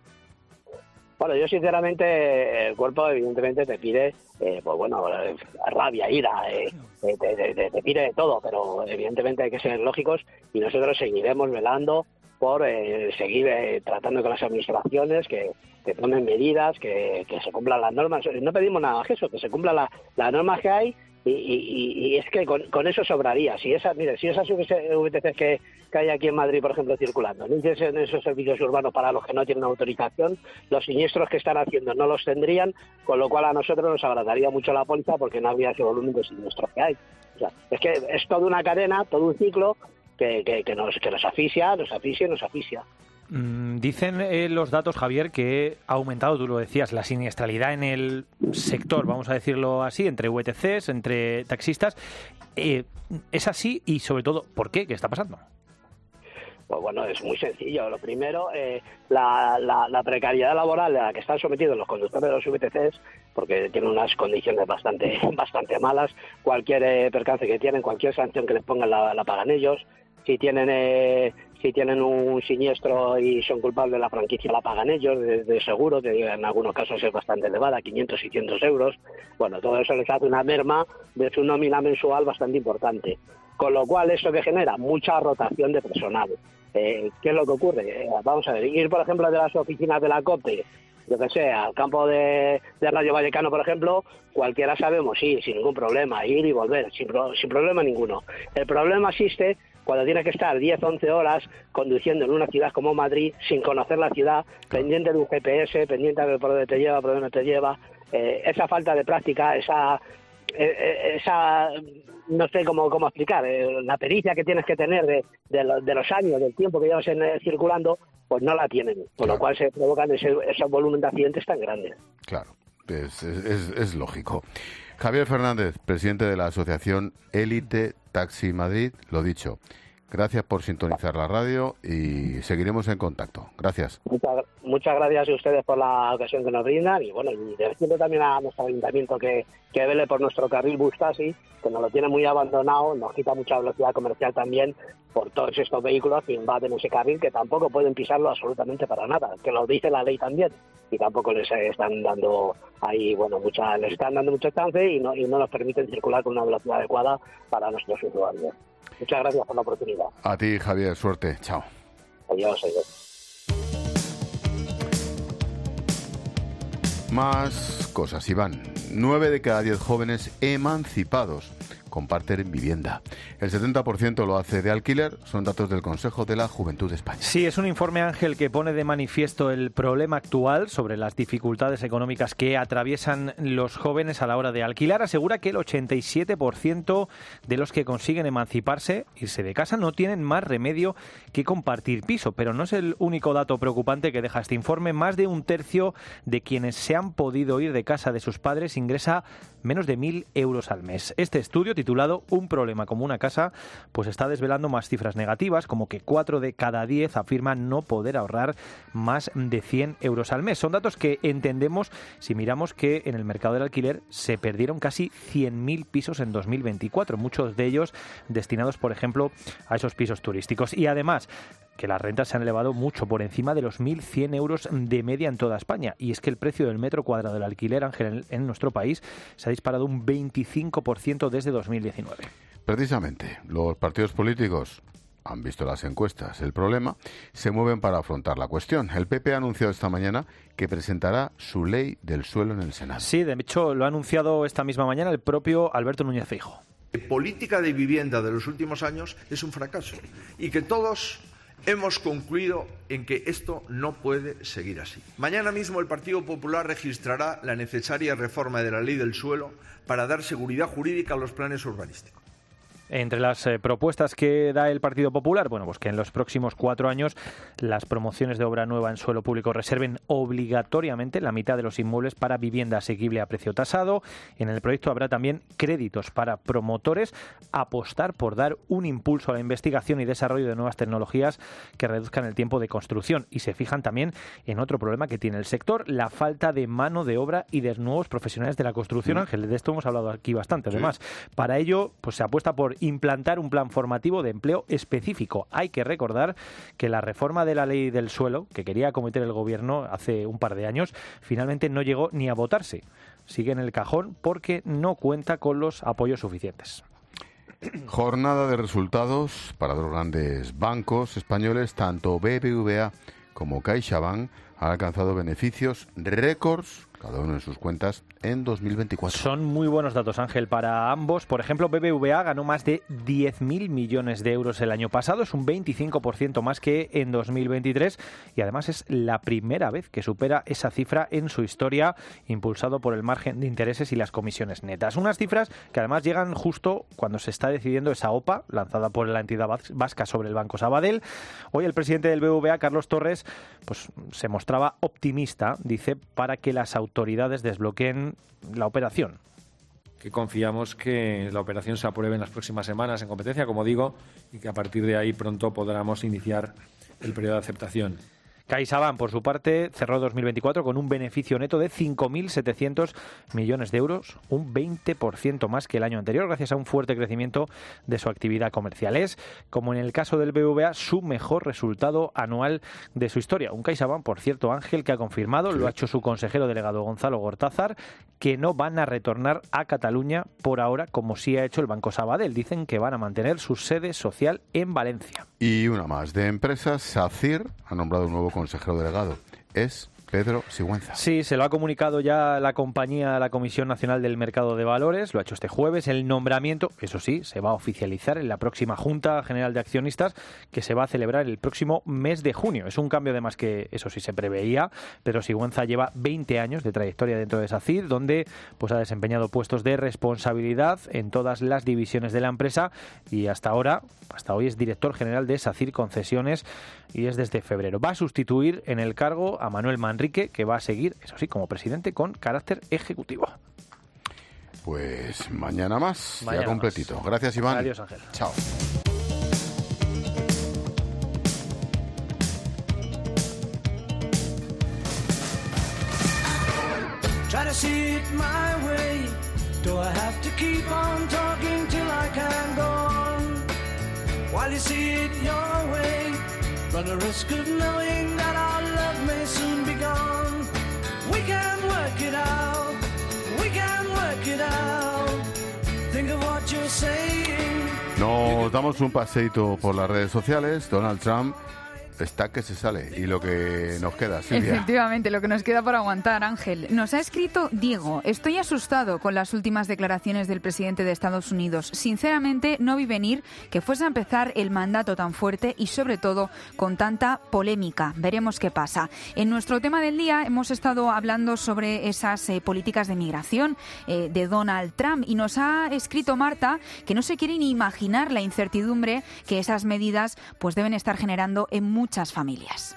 Bueno, yo sinceramente, el cuerpo evidentemente te pide, eh, pues bueno, rabia, ira, eh, te, te, te, te pide de todo, pero evidentemente hay que ser lógicos y nosotros seguiremos velando por eh, seguir eh, tratando con las administraciones que, que tomen medidas, que, que se cumplan las normas. No pedimos nada más que eso, que se cumplan la, las normas que hay y, y, y es que con, con eso sobraría. Si esas, mire, si esas V T Cs que, que hay aquí en Madrid, por ejemplo, circulando, no hiciesen esos servicios urbanos para los que no tienen autorización, los siniestros que están haciendo no los tendrían, con lo cual a nosotros nos abradaría mucho la póliza porque no habría ese volumen de siniestros que hay. O sea, es que es toda una cadena, todo un ciclo que, que, que nos que nos asfixia, nos asfixia y nos asfixia. Mm, dicen eh, los datos, Javier, que ha aumentado, tú lo decías, la siniestralidad en el sector, vamos a decirlo así, entre V T Cs, entre taxistas. Eh, ¿Es así? Y sobre todo, ¿por qué? ¿Qué está pasando? Pues bueno, es muy sencillo. Lo primero, eh, la, la, la precariedad laboral a la que están sometidos los conductores de los V T Cs, porque tienen unas condiciones bastante bastante malas. Cualquier eh, percance que tienen, cualquier sanción que les pongan la, la pagan ellos. Si tienen eh, si tienen un siniestro y son culpables de la franquicia, la pagan ellos, de, de seguro, que en algunos casos es bastante elevada, quinientos, seiscientos euros. Bueno, todo eso les hace una merma de su nómina mensual bastante importante. Con lo cual, eso que genera mucha rotación de personal. Eh, ¿Qué es lo que ocurre? Eh, vamos a ver, ir, por ejemplo, de las oficinas de la COPE, yo que sé, al campo de, de Rayo Vallecano, por ejemplo, cualquiera sabemos, sí, sin ningún problema, ir y volver, sin, sin problema ninguno. El problema existe cuando tienes que estar diez, once horas conduciendo en una ciudad como Madrid, sin conocer la ciudad, pendiente de un G P S, pendiente de por dónde te lleva, por dónde te lleva. Eh, esa falta de práctica, esa... esa no sé cómo cómo explicar, eh, la pericia que tienes que tener de, de, lo, de los años, del tiempo que llevas en, eh, circulando, pues no la tienen, con claro. Lo cual se provocan ese, ese volumen de accidentes tan grandes. Claro, es, es, es lógico. Javier Fernández, presidente de la Asociación Élite Taxi Madrid, lo dicho. Gracias por sintonizar la radio y seguiremos en contacto. Gracias. Muchas, muchas gracias a ustedes por la ocasión que nos brindan y bueno, y decirle también a nuestro ayuntamiento que, que vele por nuestro carril bus taxi, que nos lo tiene muy abandonado, nos quita mucha velocidad comercial también por todos estos vehículos que invaden ese carril, que tampoco pueden pisarlo absolutamente para nada, que lo dice la ley también y tampoco les están dando ahí, bueno, mucha, les están dando mucho chance y no, y no nos permiten circular con una velocidad adecuada para nuestros usuarios. Muchas gracias por la oportunidad. A ti, Javier, suerte. Chao. Adiós, adiós. Más cosas, Iván. Nueve de cada diez jóvenes emancipados comparten vivienda. El setenta por ciento lo hace de alquiler, son datos del Consejo de la Juventud de España. Sí, es un informe, Ángel, que pone de manifiesto el problema actual sobre las dificultades económicas que atraviesan los jóvenes a la hora de alquilar. Asegura que el ochenta y siete por ciento de los que consiguen emanciparse, irse de casa, no tienen más remedio que compartir piso. Pero no es el único dato preocupante que deja este informe. Más de un tercio de quienes se han podido ir de casa de sus padres ingresa menos de mil euros al mes. Este estudio, titulado Un problema como una casa, pues está desvelando más cifras negativas, como que cuatro de cada diez afirman no poder ahorrar más de cien euros al mes. Son datos que entendemos si miramos que en el mercado del alquiler se perdieron casi cien mil pisos en dos mil veinticuatro, muchos de ellos destinados, por ejemplo, a esos pisos turísticos. Y además, que las rentas se han elevado mucho por encima de los mil cien euros de media en toda España. Y es que el precio del metro cuadrado del alquiler, Ángel, en nuestro país se ha disparado un veinticinco por ciento desde dos mil diecinueve. Precisamente, los partidos políticos han visto las encuestas. El problema, se mueven para afrontar la cuestión. El P P ha anunciado esta mañana que presentará su ley del suelo en el Senado. Sí, de hecho, lo ha anunciado esta misma mañana el propio Alberto Núñez Feijóo. La política de vivienda de los últimos años es un fracaso y que todos hemos concluido en que esto no puede seguir así. Mañana mismo el Partido Popular registrará la necesaria reforma de la ley del suelo para dar seguridad jurídica a los planes urbanísticos. Entre las eh, propuestas que da el Partido Popular, bueno, pues que en los próximos cuatro años las promociones de obra nueva en suelo público reserven obligatoriamente la mitad de los inmuebles para vivienda asequible a precio tasado. En el proyecto habrá también créditos para promotores, apostar por dar un impulso a la investigación y desarrollo de nuevas tecnologías que reduzcan el tiempo de construcción. Y se fijan también en otro problema que tiene el sector, la falta de mano de obra y de nuevos profesionales de la construcción. Ángel, de esto hemos hablado aquí bastante, además. Sí. Para ello, pues se apuesta por implantar un plan formativo de empleo específico. Hay que recordar que la reforma de la ley del suelo, que quería acometer el gobierno hace un par de años, finalmente no llegó ni a votarse. Sigue en el cajón porque no cuenta con los apoyos suficientes. Jornada de resultados para dos grandes bancos españoles, tanto B B V A como CaixaBank han alcanzado beneficios récords, cada uno en sus cuentas, en dos mil veinticuatro. Son muy buenos datos, Ángel, para ambos. Por ejemplo, B B V A ganó más de diez mil millones de euros el año pasado, es un veinticinco por ciento más que en dos mil veintitrés y además es la primera vez que supera esa cifra en su historia, impulsado por el margen de intereses y las comisiones netas. Unas cifras que además llegan justo cuando se está decidiendo esa O P A lanzada por la entidad vasca sobre el Banco Sabadell. Hoy el presidente del B B V A, Carlos Torres, pues se mostraba optimista, dice, para que las autoridades desbloqueen la operación. Que confiamos que la operación se apruebe en las próximas semanas en competencia, como digo, y que a partir de ahí pronto podamos iniciar el periodo de aceptación. CaixaBank, por su parte, cerró dos mil veinticuatro con un beneficio neto de cinco mil setecientos millones de euros, un veinte por ciento más que el año anterior, gracias a un fuerte crecimiento de su actividad comercial. Es, como en el caso del B B V A, su mejor resultado anual de su historia. Un CaixaBank, por cierto, Ángel, que ha confirmado, sí. Lo ha hecho su consejero delegado Gonzalo Gortázar, que no van a retornar a Cataluña por ahora, como sí ha hecho el Banco Sabadell. Dicen que van a mantener su sede social en Valencia. Y una más de empresas, SACIR ha nombrado un nuevo consejero delegado. Es Pedro Sigüenza. Sí, se lo ha comunicado ya la compañía a la Comisión Nacional del Mercado de Valores, lo ha hecho este jueves. El nombramiento, eso sí, se va a oficializar en la próxima Junta General de Accionistas, que se va a celebrar el próximo mes de junio. Es un cambio además que, eso sí, se preveía. Pedro Sigüenza lleva veinte años de trayectoria dentro de SACIR, donde pues ha desempeñado puestos de responsabilidad en todas las divisiones de la empresa y hasta ahora, hasta hoy es director general de SACIR Concesiones y es desde febrero. Va a sustituir en el cargo a Manuel Manrique, que va a seguir, eso sí, como presidente con carácter ejecutivo. Pues mañana más, mañana ya completito. Más. Gracias, Iván. Adiós, Ángel. Chao. Try to see it my way. Do I have to keep on talking till I can go on? While you see it your way, run a risk of knowing that our love may soon be gone. We can work it out, we can work it out. Think of what you're saying. Nos damos un paseíto por las redes sociales. Donald Trump está que se sale. Y lo que nos queda, Silvia. Efectivamente, lo que nos queda por aguantar, Ángel. Nos ha escrito Diego: estoy asustado con las últimas declaraciones del presidente de Estados Unidos. Sinceramente, no vi venir que fuese a empezar el mandato tan fuerte y, sobre todo, con tanta polémica. Veremos qué pasa. En nuestro tema del día hemos estado hablando sobre esas eh, políticas de migración eh, de Donald Trump, y nos ha escrito Marta que no se quiere ni imaginar la incertidumbre que esas medidas pues deben estar generando en muchas familias.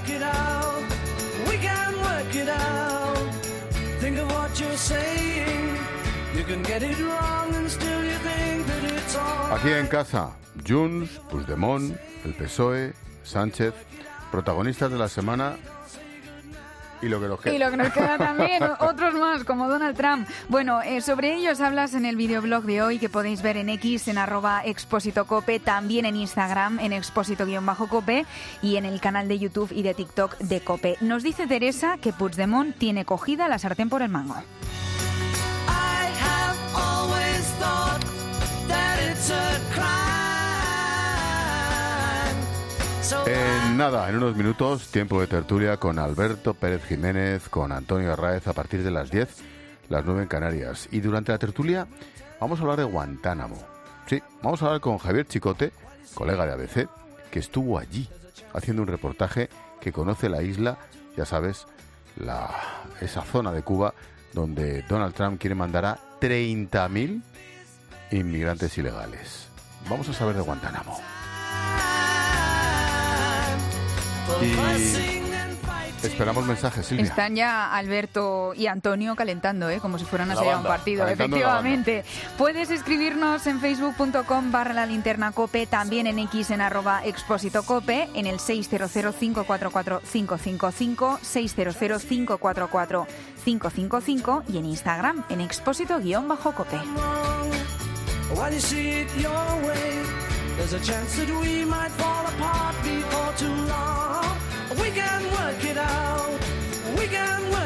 Aquí en casa, Junts, Puigdemont, el P S O E, Sánchez, protagonistas de la semana. Y lo que nos queda. Y lo que nos queda también, otros más, como Donald Trump. Bueno, eh, sobre ellos hablas en el videoblog de hoy, que podéis ver en X, en arroba expósitocope, también en Instagram, en expósito-cope, y en el canal de YouTube y de TikTok de Cope. Nos dice Teresa que Puigdemont tiene cogida la sartén por el mango. En nada, en unos minutos, tiempo de tertulia con Alberto Pérez Jiménez, con Antonio Arráez, a partir de las diez, las nueve en Canarias. Y durante la tertulia vamos a hablar de Guantánamo. Sí, vamos a hablar con Javier Chicote, colega de A B C, que estuvo allí haciendo un reportaje, que conoce la isla, ya sabes, la, esa zona de Cuba donde Donald Trump quiere mandar a treinta mil inmigrantes ilegales. Vamos a saber de Guantánamo. Y esperamos mensajes, Silvia. Están ya Alberto y Antonio calentando, ¿eh? Como si fueran a seguir un partido. Efectivamente. Puedes escribirnos en facebook punto com barra la linterna cope, también en X en arroba expósito cope, en el seis cero cero cinco cuatro cuatro cinco cinco cinco, seis cero cero cinco cuatro cuatro cinco cinco cinco, y en Instagram en expósito-cope. There's a chance that we might fall apart before too long. We can work it out. We can work